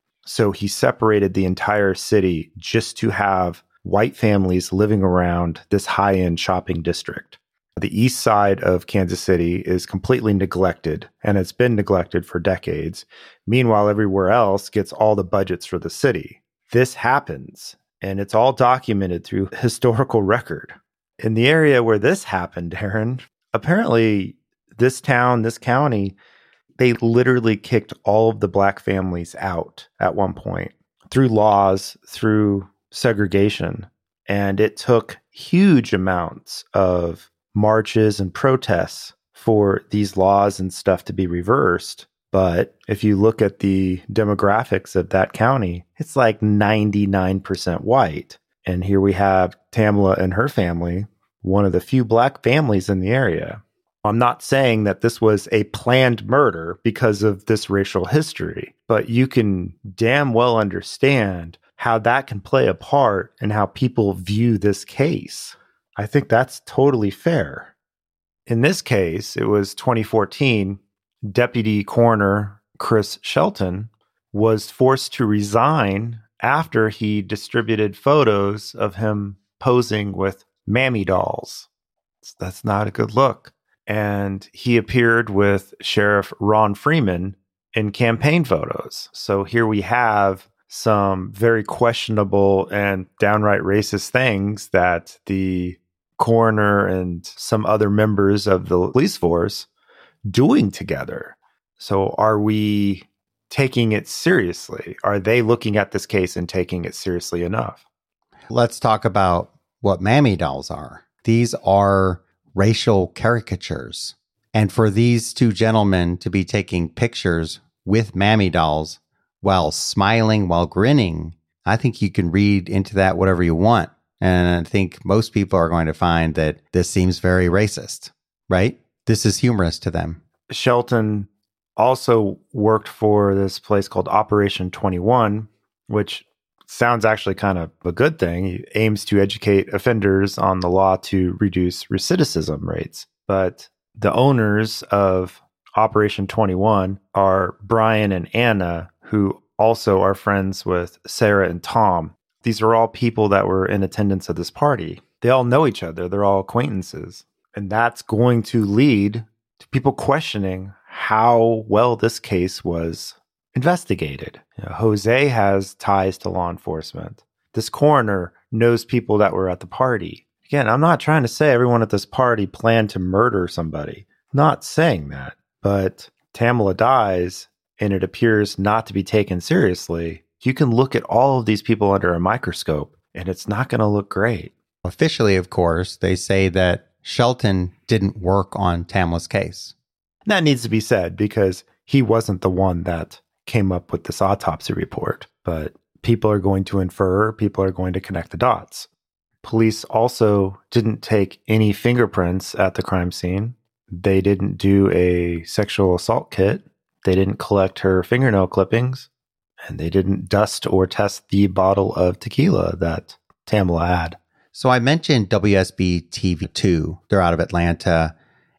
So he separated the entire city just to have white families living around this high-end shopping district. The east side of Kansas City is completely neglected, and it's been neglected for decades. Meanwhile, everywhere else gets all the budgets for the city. This happens, and it's all documented through historical record. In the area where this happened, Darren, apparently this town, this county, they literally kicked all of the Black families out at one point through laws, through segregation. And it took huge amounts of marches and protests for these laws and stuff to be reversed. But if you look at the demographics of that county, it's like ninety-nine percent white. And here we have Tamla and her family, one of the few Black families in the area. I'm not saying that this was a planned murder because of this racial history, but you can damn well understand how that can play a part in how people view this case. I think that's totally fair. In this case, it was twenty fourteen, Deputy Coroner Chris Shelton was forced to resign after he distributed photos of him posing with mammy dolls. That's not a good look. And he appeared with Sheriff Ron Freeman in campaign photos. So here we have some very questionable and downright racist things that the coroner and some other members of the police force doing together. So are we taking it seriously? Are they looking at this case and taking it seriously enough? Let's talk about what mammy dolls are. These are racial caricatures. And for these two gentlemen to be taking pictures with mammy dolls while smiling, while grinning, I think you can read into that whatever you want. And I think most people are going to find that this seems very racist, right? This is humorous to them. Shelton also worked for this place called Operation twenty-one, which sounds actually kind of a good thing. He aims to educate offenders on the law to reduce recidivism rates. But the owners of Operation twenty-one are Brian and Anna, who also are friends with Sarah and Tom. These are all people that were in attendance at this party. They all know each other. They're all acquaintances. And that's going to lead to people questioning how well this case was investigated. You know, Jose has ties to law enforcement. This coroner knows people that were at the party. Again, I'm not trying to say everyone at this party planned to murder somebody. Not saying that. But Tamla dies, and it appears not to be taken seriously. You can look at all of these people under a microscope, and it's not going to look great. Officially, of course, they say that Shelton didn't work on Tamla's case. That needs to be said because he wasn't the one that came up with this autopsy report. But people are going to infer, people are going to connect the dots. Police also didn't take any fingerprints at the crime scene. They didn't do a sexual assault kit. They didn't collect her fingernail clippings. And they didn't dust or test the bottle of tequila that Tamla had. So I mentioned W S B T V two. They're out of Atlanta.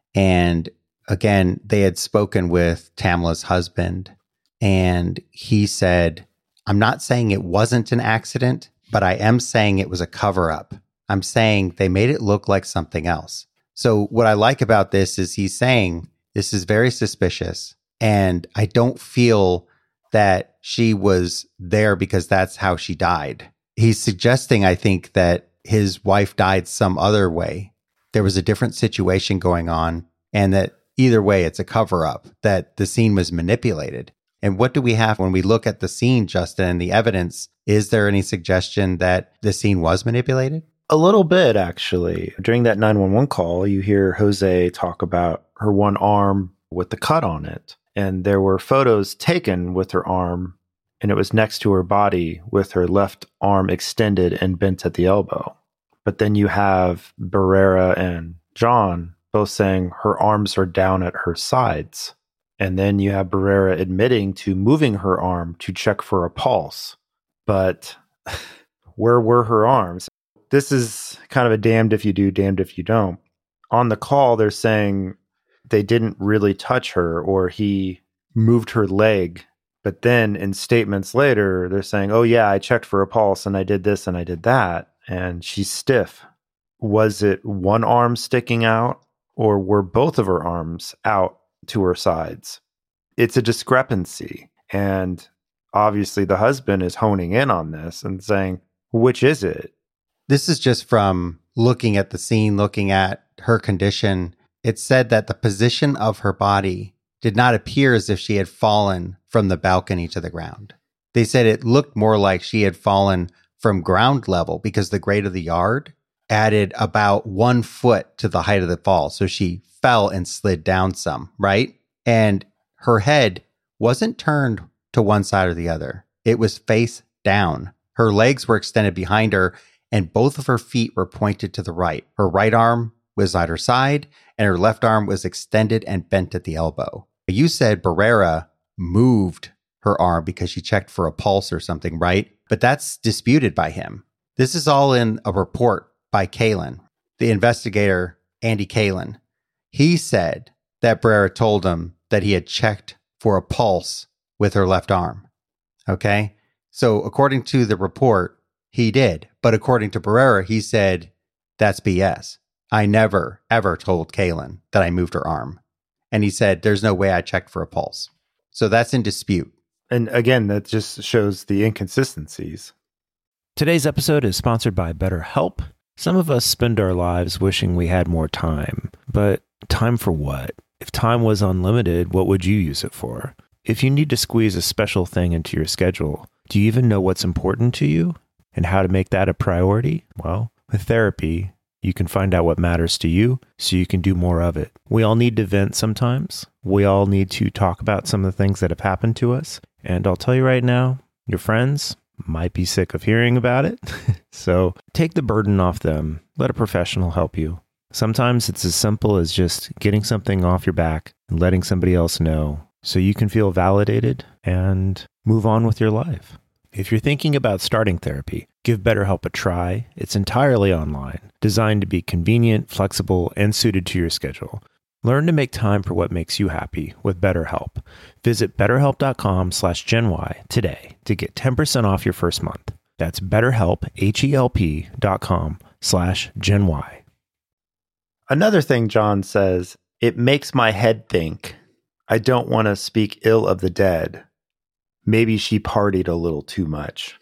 And again, they had spoken with Tamla's husband. And he said, I'm not saying it wasn't an accident, but I am saying it was a cover-up. I'm saying they made it look like something else. So what I like about this is he's saying this is very suspicious. And I don't feel that she was there because that's how she died. He's suggesting, I think, that his wife died some other way. There was a different situation going on, and that either way, it's a cover-up, that the scene was manipulated. And what do we have when we look at the scene, Justin, and the evidence? Is there any suggestion that the scene was manipulated? A little bit, actually. During that nine one one call, you hear Jose talk about her one arm with the cut on it. And there were photos taken with her arm, and it was next to her body with her left arm extended and bent at the elbow. But then you have Barrera and John both saying her arms are down at her sides. And then you have Barrera admitting to moving her arm to check for a pulse. But where were her arms? This is kind of a damned if you do, damned if you don't. On the call, they're saying they didn't really touch her or he moved her leg. But then in statements later, they're saying, oh yeah, I checked for a pulse and I did this and I did that. And she's stiff. Was it one arm sticking out or were both of her arms out to her sides? It's a discrepancy. And obviously the husband is honing in on this and saying, which is it? This is just from looking at the scene, looking at her condition. It said that the position of her body did not appear as if she had fallen from the balcony to the ground. They said it looked more like she had fallen from ground level because the grade of the yard added about one foot to the height of the fall. So she fell and slid down some, right? And her head wasn't turned to one side or the other. It was face down. Her legs were extended behind her and both of her feet were pointed to the right. Her right arm was at her side and her left arm was extended and bent at the elbow. You said Barrera moved her arm because she checked for a pulse or something, right? But that's disputed by him. This is all in a report by Kalin, the investigator, Andy Kalin. He said that Barrera told him that he had checked for a pulse with her left arm. Okay? So according to the report, he did. But according to Barrera, he said, that's B S. I never, ever told Kalin that I moved her arm. And he said, there's no way I checked for a pulse. So that's in dispute. And again, that just shows the inconsistencies. Today's episode is sponsored by BetterHelp. Some of us spend our lives wishing we had more time. But time for what? If time was unlimited, what would you use it for? If you need to squeeze a special thing into your schedule, do you even know what's important to you and how to make that a priority? Well, with therapy, you can find out what matters to you so you can do more of it. We all need to vent sometimes. We all need to talk about some of the things that have happened to us. And I'll tell you right now, your friends might be sick of hearing about it. So take the burden off them. Let a professional help you. Sometimes it's as simple as just getting something off your back and letting somebody else know so you can feel validated and move on with your life. If you're thinking about starting therapy, give BetterHelp a try. It's entirely online, designed to be convenient, flexible, and suited to your schedule. Learn to make time for what makes you happy with BetterHelp. Visit betterhelp.com slash GenY today to get ten percent off your first month. That's BetterHelp, H-E-L-P dot com slash GenY. Another thing John says, it makes my head think. I don't want to speak ill of the dead. Maybe she partied a little too much.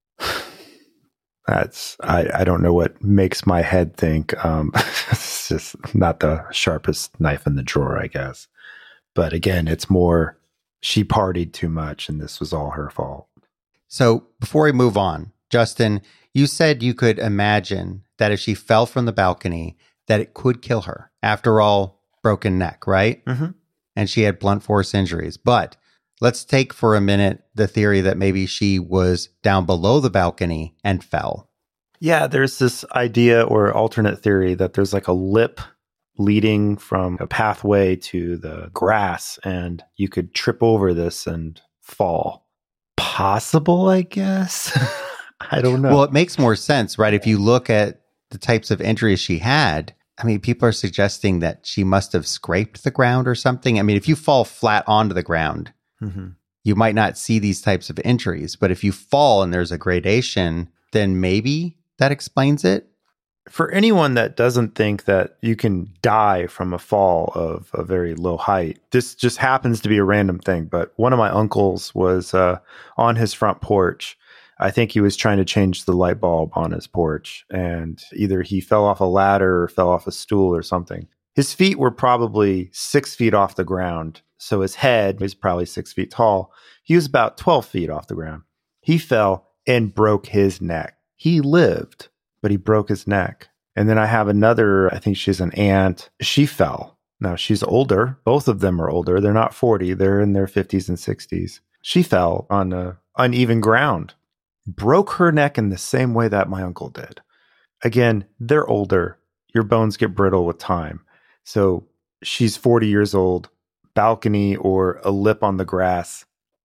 That's, I, I don't know what makes my head think. Um, it's just not the sharpest knife in the drawer, I guess. But again, it's more, she partied too much and this was all her fault. So before we move on, Justin, you said you could imagine that if she fell from the balcony, that it could kill her. After all, broken neck, right? Mm-hmm. And she had blunt force injuries. But let's take for a minute the theory that maybe she was down below the balcony and fell. Yeah, there's this idea or alternate theory that there's like a lip leading from a pathway to the grass and you could trip over this and fall. Possible, I guess. I don't know. Well, it makes more sense, right? If you look at the types of injuries she had, I mean, people are suggesting that she must have scraped the ground or something. I mean, if you fall flat onto the ground, mm-hmm. you might not see these types of injuries. But if you fall and there's a gradation, then maybe that explains it. For anyone that doesn't think that you can die from a fall of a very low height, this just happens to be a random thing. But one of my uncles was uh, on his front porch. I think he was trying to change the light bulb on his porch, and either he fell off a ladder or fell off a stool or something. His feet were probably six feet off the ground, so his head was probably six feet tall. He was about twelve feet off the ground. He fell and broke his neck. He lived, but he broke his neck. And then I have another, I think she's an aunt. She fell. Now, she's older. Both of them are older. They're not forty. They're in their fifties and sixties. She fell on uh, uneven ground. Broke her neck in the same way that my uncle did. Again, they're older. Your bones get brittle with time. So she's forty years old, balcony or a lip on the grass.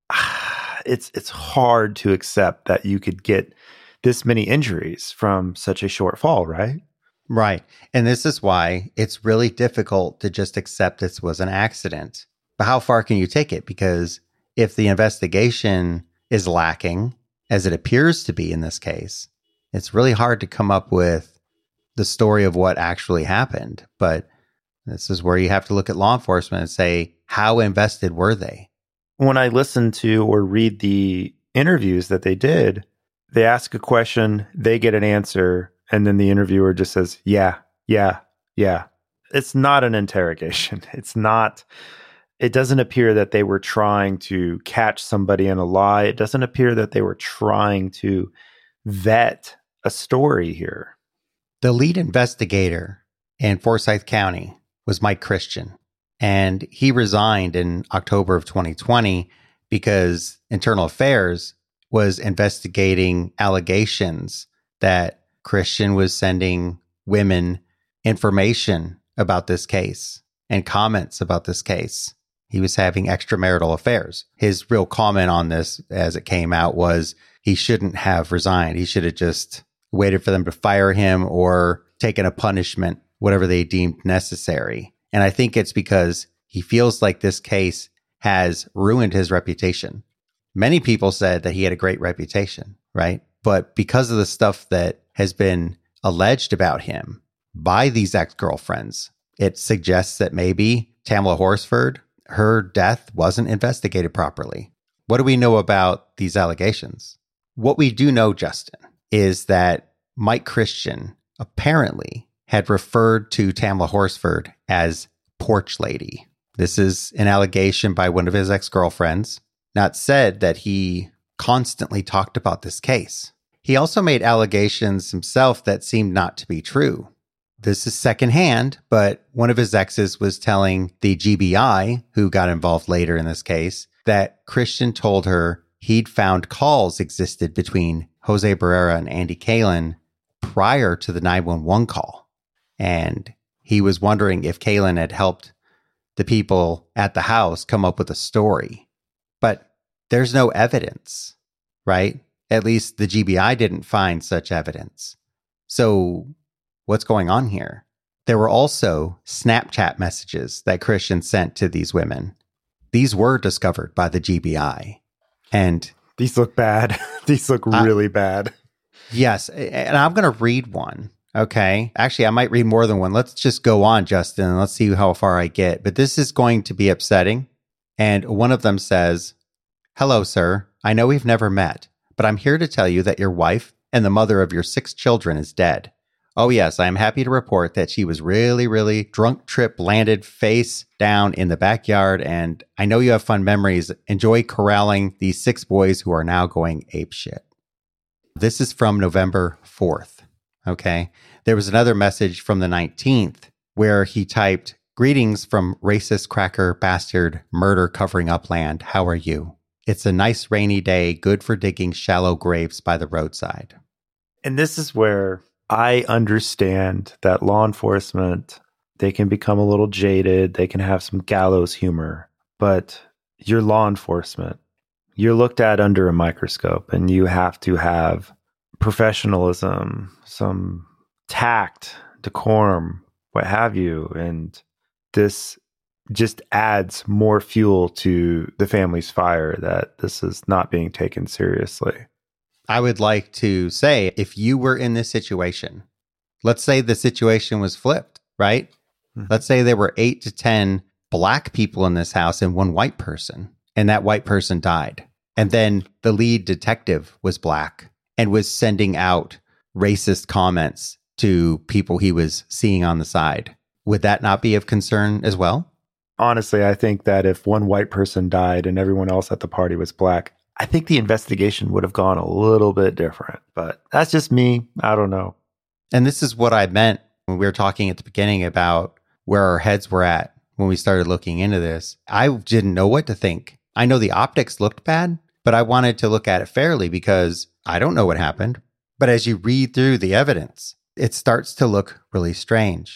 It's it's hard to accept that you could get this many injuries from such a short fall, right? Right. And this is why it's really difficult to just accept this was an accident. But how far can you take it? Because if the investigation is lacking, as it appears to be in this case, it's really hard to come up with the story of what actually happened. But this is where you have to look at law enforcement and say, how invested were they? When I listen to or read the interviews that they did, they ask a question, they get an answer, and then the interviewer just says, yeah, yeah, yeah. It's not an interrogation. It's not, it doesn't appear that they were trying to catch somebody in a lie. It doesn't appear that they were trying to vet a story here. The lead investigator in Forsyth County was Mike Christian, and he resigned in October of twenty twenty because Internal Affairs was investigating allegations that Christian was sending women information about this case and comments about this case. He was having extramarital affairs. His real comment on this as it came out was he shouldn't have resigned. He should have just waited for them to fire him or taken a punishment, whatever they deemed necessary. And I think it's because he feels like this case has ruined his reputation. Many people said that he had a great reputation, right? But because of the stuff that has been alleged about him by these ex-girlfriends, it suggests that maybe Tamla Horsford, her death wasn't investigated properly. What do we know about these allegations? What we do know, Justin, is that Mike Christian apparently had referred to Tamla Horsford as porch lady. This is an allegation by one of his ex-girlfriends. Not said that he constantly talked about this case. He also made allegations himself that seemed not to be true. This is secondhand, but one of his exes was telling the G B I, who got involved later in this case, that Christian told her he'd found calls existed between Jose Barrera and Andy Kalin prior to the nine one one call. And he was wondering if Kalin had helped the people at the house come up with a story. But there's no evidence, right? At least the G B I didn't find such evidence. So what's going on here? There were also Snapchat messages that Christian sent to these women. These were discovered by the G B I. And these look bad. These look really I, bad. Yes. And I'm going to read one. Okay. Actually, I might read more than one. Let's just go on, Justin, and let's see how far I get. But this is going to be upsetting. And one of them says, "Hello, sir. I know we've never met, but I'm here to tell you that your wife and the mother of your six children is dead. Oh, yes, I am happy to report that she was really, really drunk trip landed face down in the backyard. And I know you have fun memories. Enjoy corralling these six boys who are now going apeshit." This is from November fourth. Okay. There was another message from the nineteenth where he typed, "Greetings from racist cracker bastard murder covering up land. How are you? It's a nice rainy day, good for digging shallow graves by the roadside." And this is where I understand that law enforcement, they can become a little jaded. They can have some gallows humor, but you're law enforcement. You're looked at under a microscope, and you have to have professionalism, some tact, decorum, what have you. And this just adds more fuel to the family's fire that this is not being taken seriously. I would like to say, if you were in this situation, let's say the situation was flipped, right? Mm-hmm. Let's say there were eight to ten black people in this house and one white person, and that white person died. And then the lead detective was black and was sending out racist comments to people he was seeing on the side. Would that not be of concern as well? Honestly, I think that if one white person died and everyone else at the party was black, I think the investigation would have gone a little bit different. But that's just me. I don't know. And this is what I meant when we were talking at the beginning about where our heads were at when we started looking into this. I didn't know what to think. I know the optics looked bad, but I wanted to look at it fairly because I don't know what happened. But as you read through the evidence, it starts to look really strange.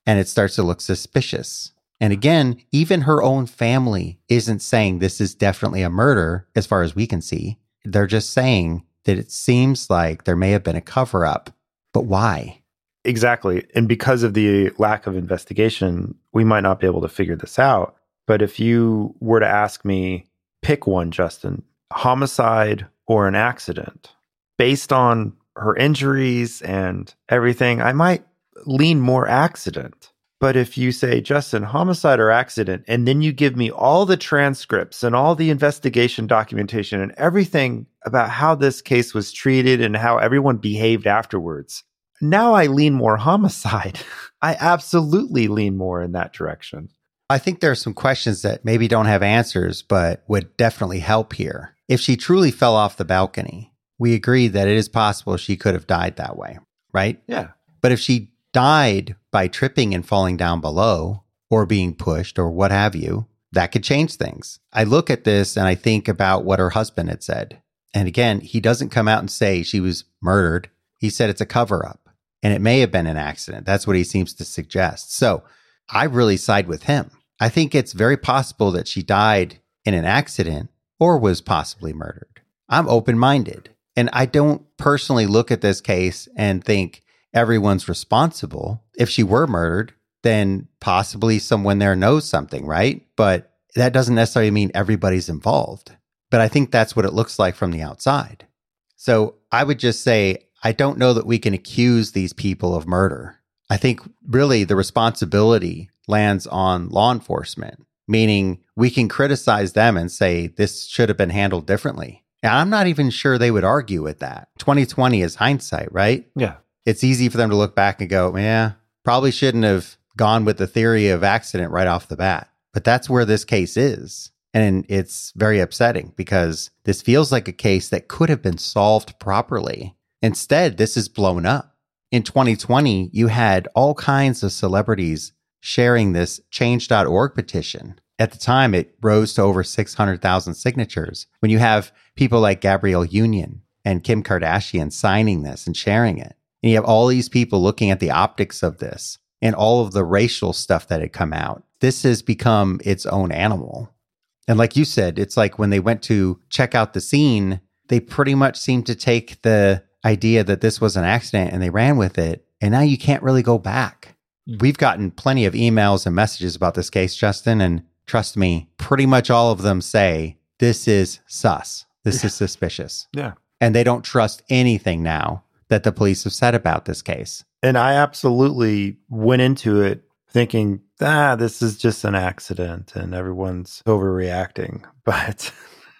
and it starts to look suspicious. And again, even her own family isn't saying this is definitely a murder as far as we can see. They're just saying that it seems like there may have been a cover-up. But why? Exactly. And because of the lack of investigation, we might not be able to figure this out. But if you were to ask me, pick one, Justin, homicide or an accident, based on her injuries and everything, I might lean more accident. But if you say, Justin, homicide or accident, and then you give me all the transcripts and all the investigation documentation and everything about how this case was treated and how everyone behaved afterwards, now I lean more homicide. I absolutely lean more in that direction. I think there are some questions that maybe don't have answers, but would definitely help here. If she truly fell off the balcony, we agree that it is possible she could have died that way, right? Yeah. But if she died by tripping and falling down below or being pushed or what have you, that could change things. I look at this and I think about what her husband had said. And again, he doesn't come out and say she was murdered. He said it's a cover-up and it may have been an accident. That's what he seems to suggest. So I really side with him. I think it's very possible that she died in an accident or was possibly murdered. I'm open-minded. And I don't personally look at this case and think everyone's responsible. If she were murdered, then possibly someone there knows something, right? But that doesn't necessarily mean everybody's involved. But I think that's what it looks like from the outside. So I would just say, I don't know that we can accuse these people of murder. I think really the responsibility lands on law enforcement, meaning we can criticize them and say this should have been handled differently. And I'm not even sure they would argue with that. twenty twenty is hindsight, right? Yeah. It's easy for them to look back and go, yeah, probably shouldn't have gone with the theory of accident right off the bat. But that's where this case is. And it's very upsetting because this feels like a case that could have been solved properly. Instead, this is blown up. In twenty twenty, you had all kinds of celebrities sharing this change dot org petition. At the time, it rose to over six hundred thousand signatures. When you have people like Gabrielle Union and Kim Kardashian signing this and sharing it, and you have all these people looking at the optics of this and all of the racial stuff that had come out, this has become its own animal. And like you said, it's like when they went to check out the scene, they pretty much seemed to take the idea that this was an accident and they ran with it. And now you can't really go back. We've gotten plenty of emails and messages about this case, Justin, and trust me, pretty much all of them say, this is sus. This is suspicious. Yeah. And they don't trust anything now that the police have said about this case. And I absolutely went into it thinking, ah, this is just an accident and everyone's overreacting. But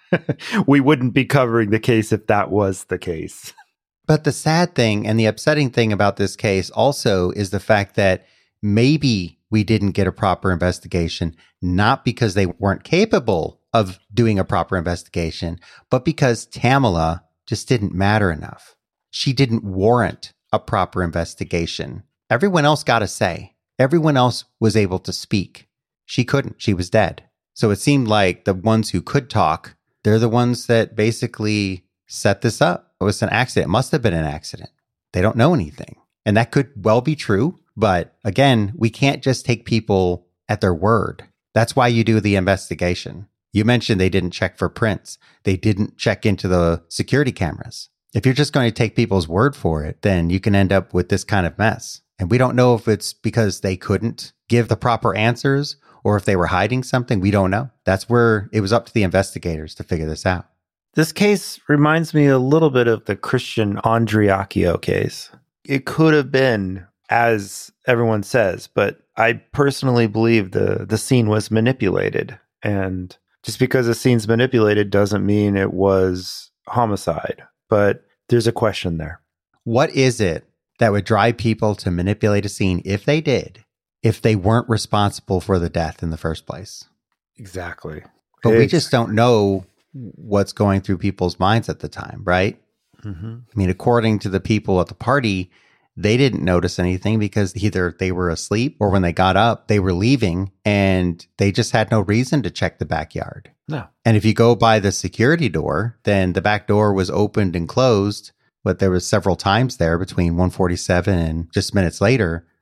we wouldn't be covering the case if that was the case. But the sad thing and the upsetting thing about this case also is the fact that maybe we didn't get a proper investigation, not because they weren't capable of doing a proper investigation, but because Tamala just didn't matter enough. She didn't warrant a proper investigation. Everyone else got a say. Everyone else was able to speak. She couldn't. She was dead. So it seemed like the ones who could talk, they're the ones that basically set this up. It was an accident. It must have been an accident. They don't know anything. And that could well be true. But again, we can't just take people at their word. That's why you do the investigation. You mentioned they didn't check for prints. They didn't check into the security cameras. If you're just going to take people's word for it, then you can end up with this kind of mess. And we don't know if it's because they couldn't give the proper answers or if they were hiding something. We don't know. That's where it was up to the investigators to figure this out. This case reminds me a little bit of the Christian Andreacchio case. It could have been, as everyone says, but I personally believe the, the scene was manipulated. And just because a scene's manipulated doesn't mean it was homicide. But there's a question there. What is it that would drive people to manipulate a scene, if they did, if they weren't responsible for the death in the first place? Exactly. But it's, we just don't know what's going through people's minds at the time, right? Mm-hmm. I mean, according to the people at the party, they didn't notice anything because either they were asleep or when they got up, they were leaving and they just had no reason to check the backyard. No. And if you go by the security door, then the back door was opened and closed, but there was several times there between one forty-seven and just minutes later.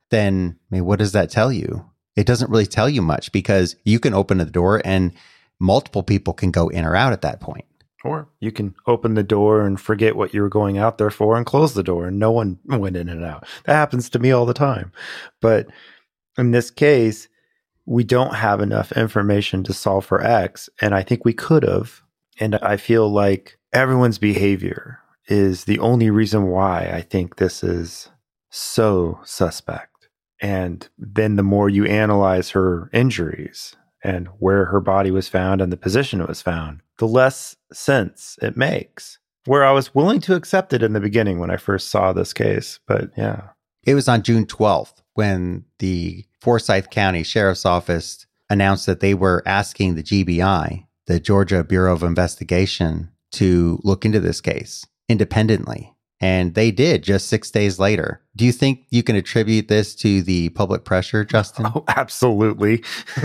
then I mean, what does that tell you? It doesn't really tell you much because you can open the door and multiple people can go in or out at that point. Or you can open the door and forget what you were going out there for and close the door and no one went in and out. That happens to me all the time. But in this case, we don't have enough information to solve for X. And I think we could have. And I feel like everyone's behavior is the only reason why I think this is so suspect. And then the more you analyze her injuries and where her body was found and the position it was found, the less sense it makes. Where I was willing to accept it in the beginning when I first saw this case. But yeah. It was on June twelfth when the Forsyth County Sheriff's Office announced that they were asking the G B I, the Georgia Bureau of Investigation, to look into this case independently. And they did just six days later. Do you think you can attribute this to the public pressure, Justin? Oh, absolutely.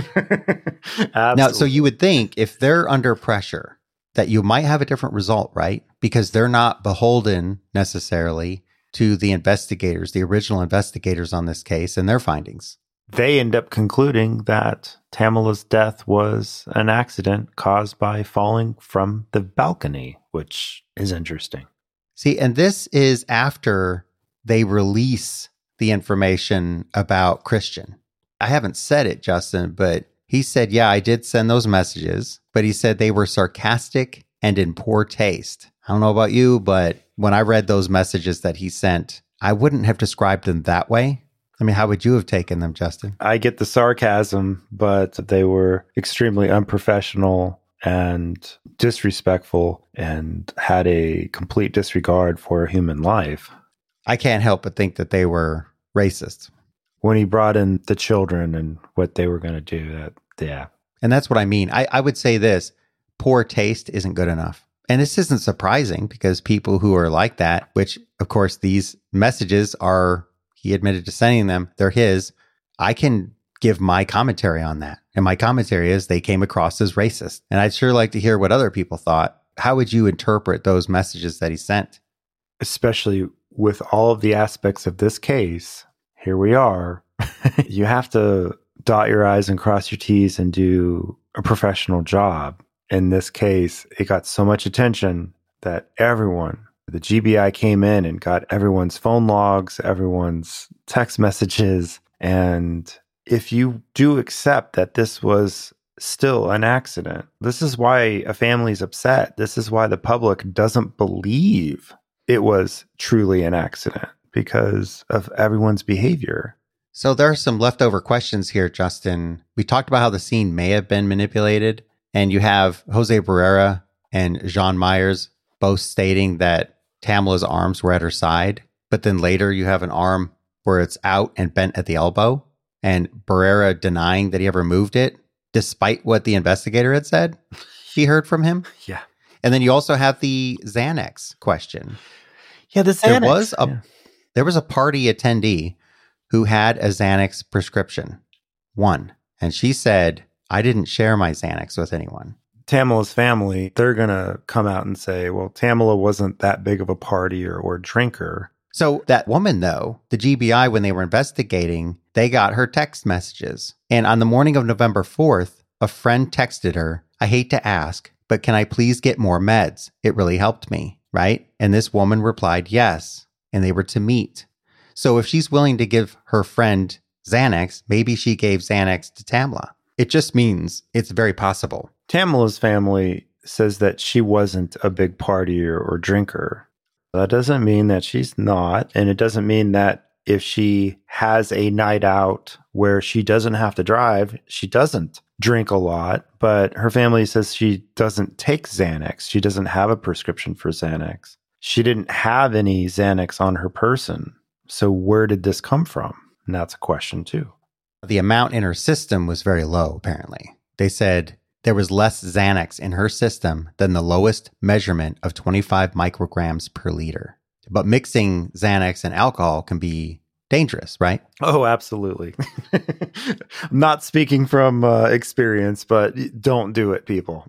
Absolutely. Now, so you would think if they're under pressure that you might have a different result, right? Because they're not beholden necessarily to the investigators, the original investigators on this case and their findings. They end up concluding that Tamela's death was an accident caused by falling from the balcony, which is interesting. See, and this is after they release the information about Christian. I haven't said it, Justin, but he said, yeah, I did send those messages, but he said they were sarcastic and in poor taste. I don't know about you, but when I read those messages that he sent, I wouldn't have described them that way. I mean, how would you have taken them, Justin? I get the sarcasm, but they were extremely unprofessional and disrespectful and had a complete disregard for human life. I can't help but think that they were racist. When he brought in the children and what they were going to do, that, yeah. And that's what I mean. I, I would say this, poor taste isn't good enough. And this isn't surprising because people who are like that, which of course these messages are, he admitted to sending them, they're his, I can give my commentary on that. And my commentary is they came across as racist. And I'd sure like to hear what other people thought. How would you interpret those messages that he sent? Especially with all of the aspects of this case, here we are. You have to dot your I's and cross your T's and do a professional job. In this case, it got so much attention that everyone, the G B I came in and got everyone's phone logs, everyone's text messages. And if you do accept that this was still an accident, this is why a family's upset. This is why the public doesn't believe it was truly an accident because of everyone's behavior. So there are some leftover questions here, Justin. We talked about how the scene may have been manipulated, and you have Jose Barrera and Jean Myers both stating that Tamela's arms were at her side, but then later you have an arm where it's out and bent at the elbow, and Barrera denying that he ever moved it, despite what the investigator had said he heard from him. Yeah. And then you also have the Xanax question. Yeah, the Xanax. There was a, yeah. there was a party attendee who had a Xanax prescription, one, and she said, I didn't share my Xanax with anyone. Tamela's family, they're going to come out and say, well, Tamela wasn't that big of a partier or drinker. So that woman, though, the G B I, when they were investigating, they got her text messages. And on the morning of November fourth, a friend texted her, I hate to ask, but can I please get more meds? It really helped me, right? And this woman replied, yes. And they were to meet. So if she's willing to give her friend Xanax, maybe she gave Xanax to Tamela. It just means it's very possible. Tamela's family says that she wasn't a big partier or drinker. That doesn't mean that she's not. And it doesn't mean that if she has a night out where she doesn't have to drive, she doesn't drink a lot. But her family says she doesn't take Xanax. She doesn't have a prescription for Xanax. She didn't have any Xanax on her person. So where did this come from? And that's a question too. The amount in her system was very low, apparently. They said there was less Xanax in her system than the lowest measurement of twenty-five micrograms per liter. But mixing Xanax and alcohol can be dangerous, right? Oh, absolutely. I'm not speaking from uh, experience, but don't do it, people.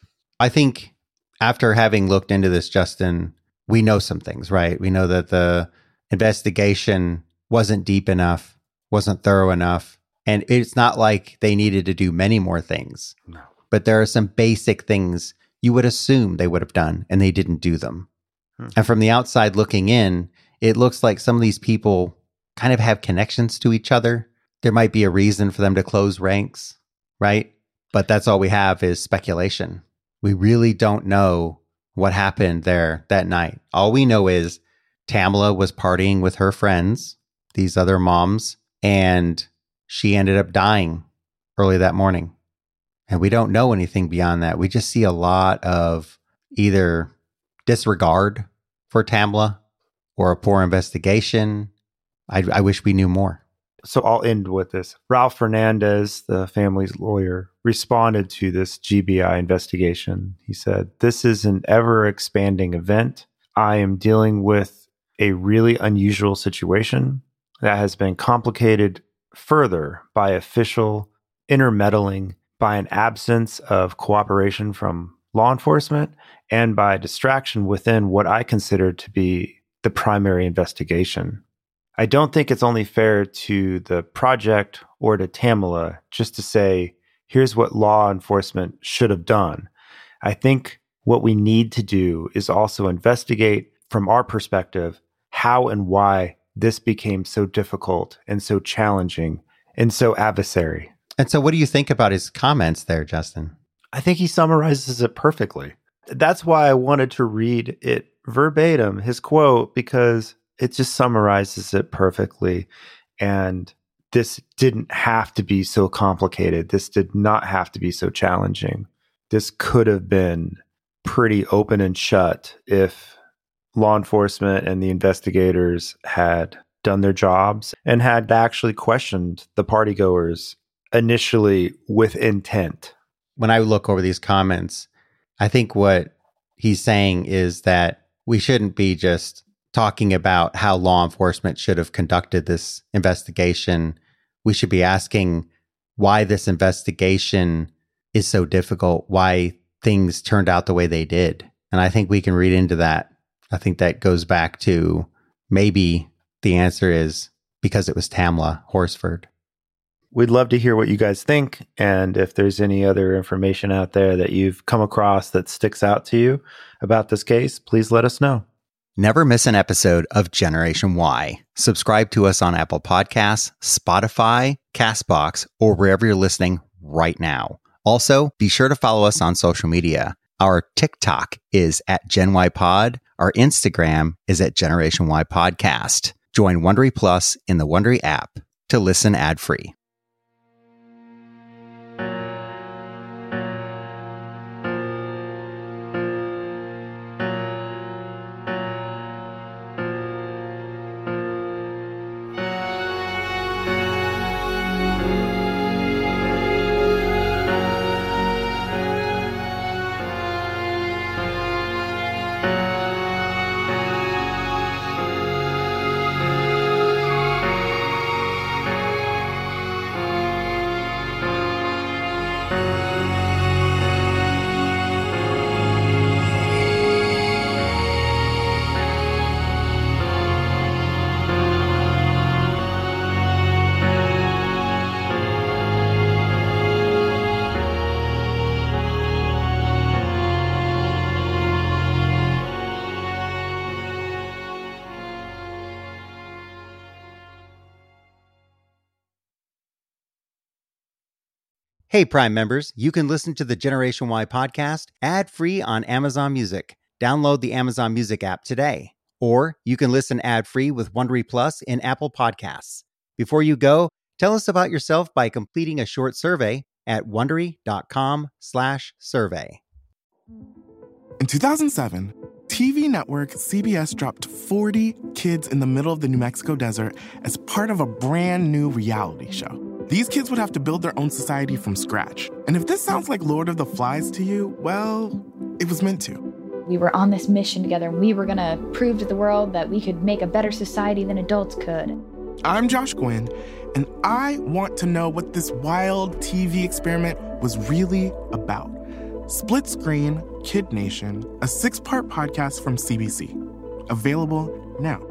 I think after having looked into this, Justin, we know some things, right? We know that the investigation wasn't deep enough. wasn't thorough enough. And it's not like they needed to do many more things. No. But there are some basic things you would assume they would have done, and they didn't do them. Hmm. And from the outside looking in, it looks like some of these people kind of have connections to each other. There might be a reason for them to close ranks, right? But that's all we have is speculation. We really don't know what happened there that night. All we know is Tamla was partying with her friends, these other moms, and she ended up dying early that morning. And we don't know anything beyond that. We just see a lot of either disregard for Tamla or a poor investigation. I, I wish we knew more. So I'll end with this. Ralph Fernandez, the family's lawyer, responded to this G B I investigation. He said, "This is an ever-expanding event. I am dealing with a really unusual situation that has been complicated further by official intermeddling, by an absence of cooperation from law enforcement, and by distraction within what I consider to be the primary investigation. I don't think it's only fair to the project or to Tamla just to say, here's what law enforcement should have done. I think what we need to do is also investigate from our perspective how and why this became so difficult and so challenging and so adversary." And so what do you think about his comments there, Justin? I think he summarizes it perfectly. That's why I wanted to read it verbatim, his quote, because it just summarizes it perfectly. And this didn't have to be so complicated. This did not have to be so challenging. This could have been pretty open and shut if law enforcement and the investigators had done their jobs and had actually questioned the partygoers initially with intent. When I look over these comments, I think what he's saying is that we shouldn't be just talking about how law enforcement should have conducted this investigation. We should be asking why this investigation is so difficult, why things turned out the way they did. And I think we can read into that. I think that goes back to maybe the answer is because it was Tamla Horsford. We'd love to hear what you guys think. And if there's any other information out there that you've come across that sticks out to you about this case, please let us know. Never miss an episode of Generation Why. Subscribe to us on Apple Podcasts, Spotify, CastBox, or wherever you're listening right now. Also, be sure to follow us on social media. Our TikTok is at Gen Y Pod. Our Instagram is at Generation Y Podcast. Join Wondery Plus in the Wondery app to listen ad-free. Hey, Prime members, you can listen to the Generation Y podcast ad-free on Amazon Music. Download the Amazon Music app today. Or you can listen ad-free with Wondery Plus in Apple Podcasts. Before you go, tell us about yourself by completing a short survey at Wondery.com slash survey. In two thousand seven, T V network C B S dropped forty kids in the middle of the New Mexico desert as part of a brand new reality show. These kids would have to build their own society from scratch. And if this sounds like Lord of the Flies to you, well, it was meant to. We were on this mission together, and we were going to prove to the world that we could make a better society than adults could. I'm Josh Gwynn, and I want to know what this wild T V experiment was really about. Split Screen, Kid Nation, a six-part podcast from C B C. Available now.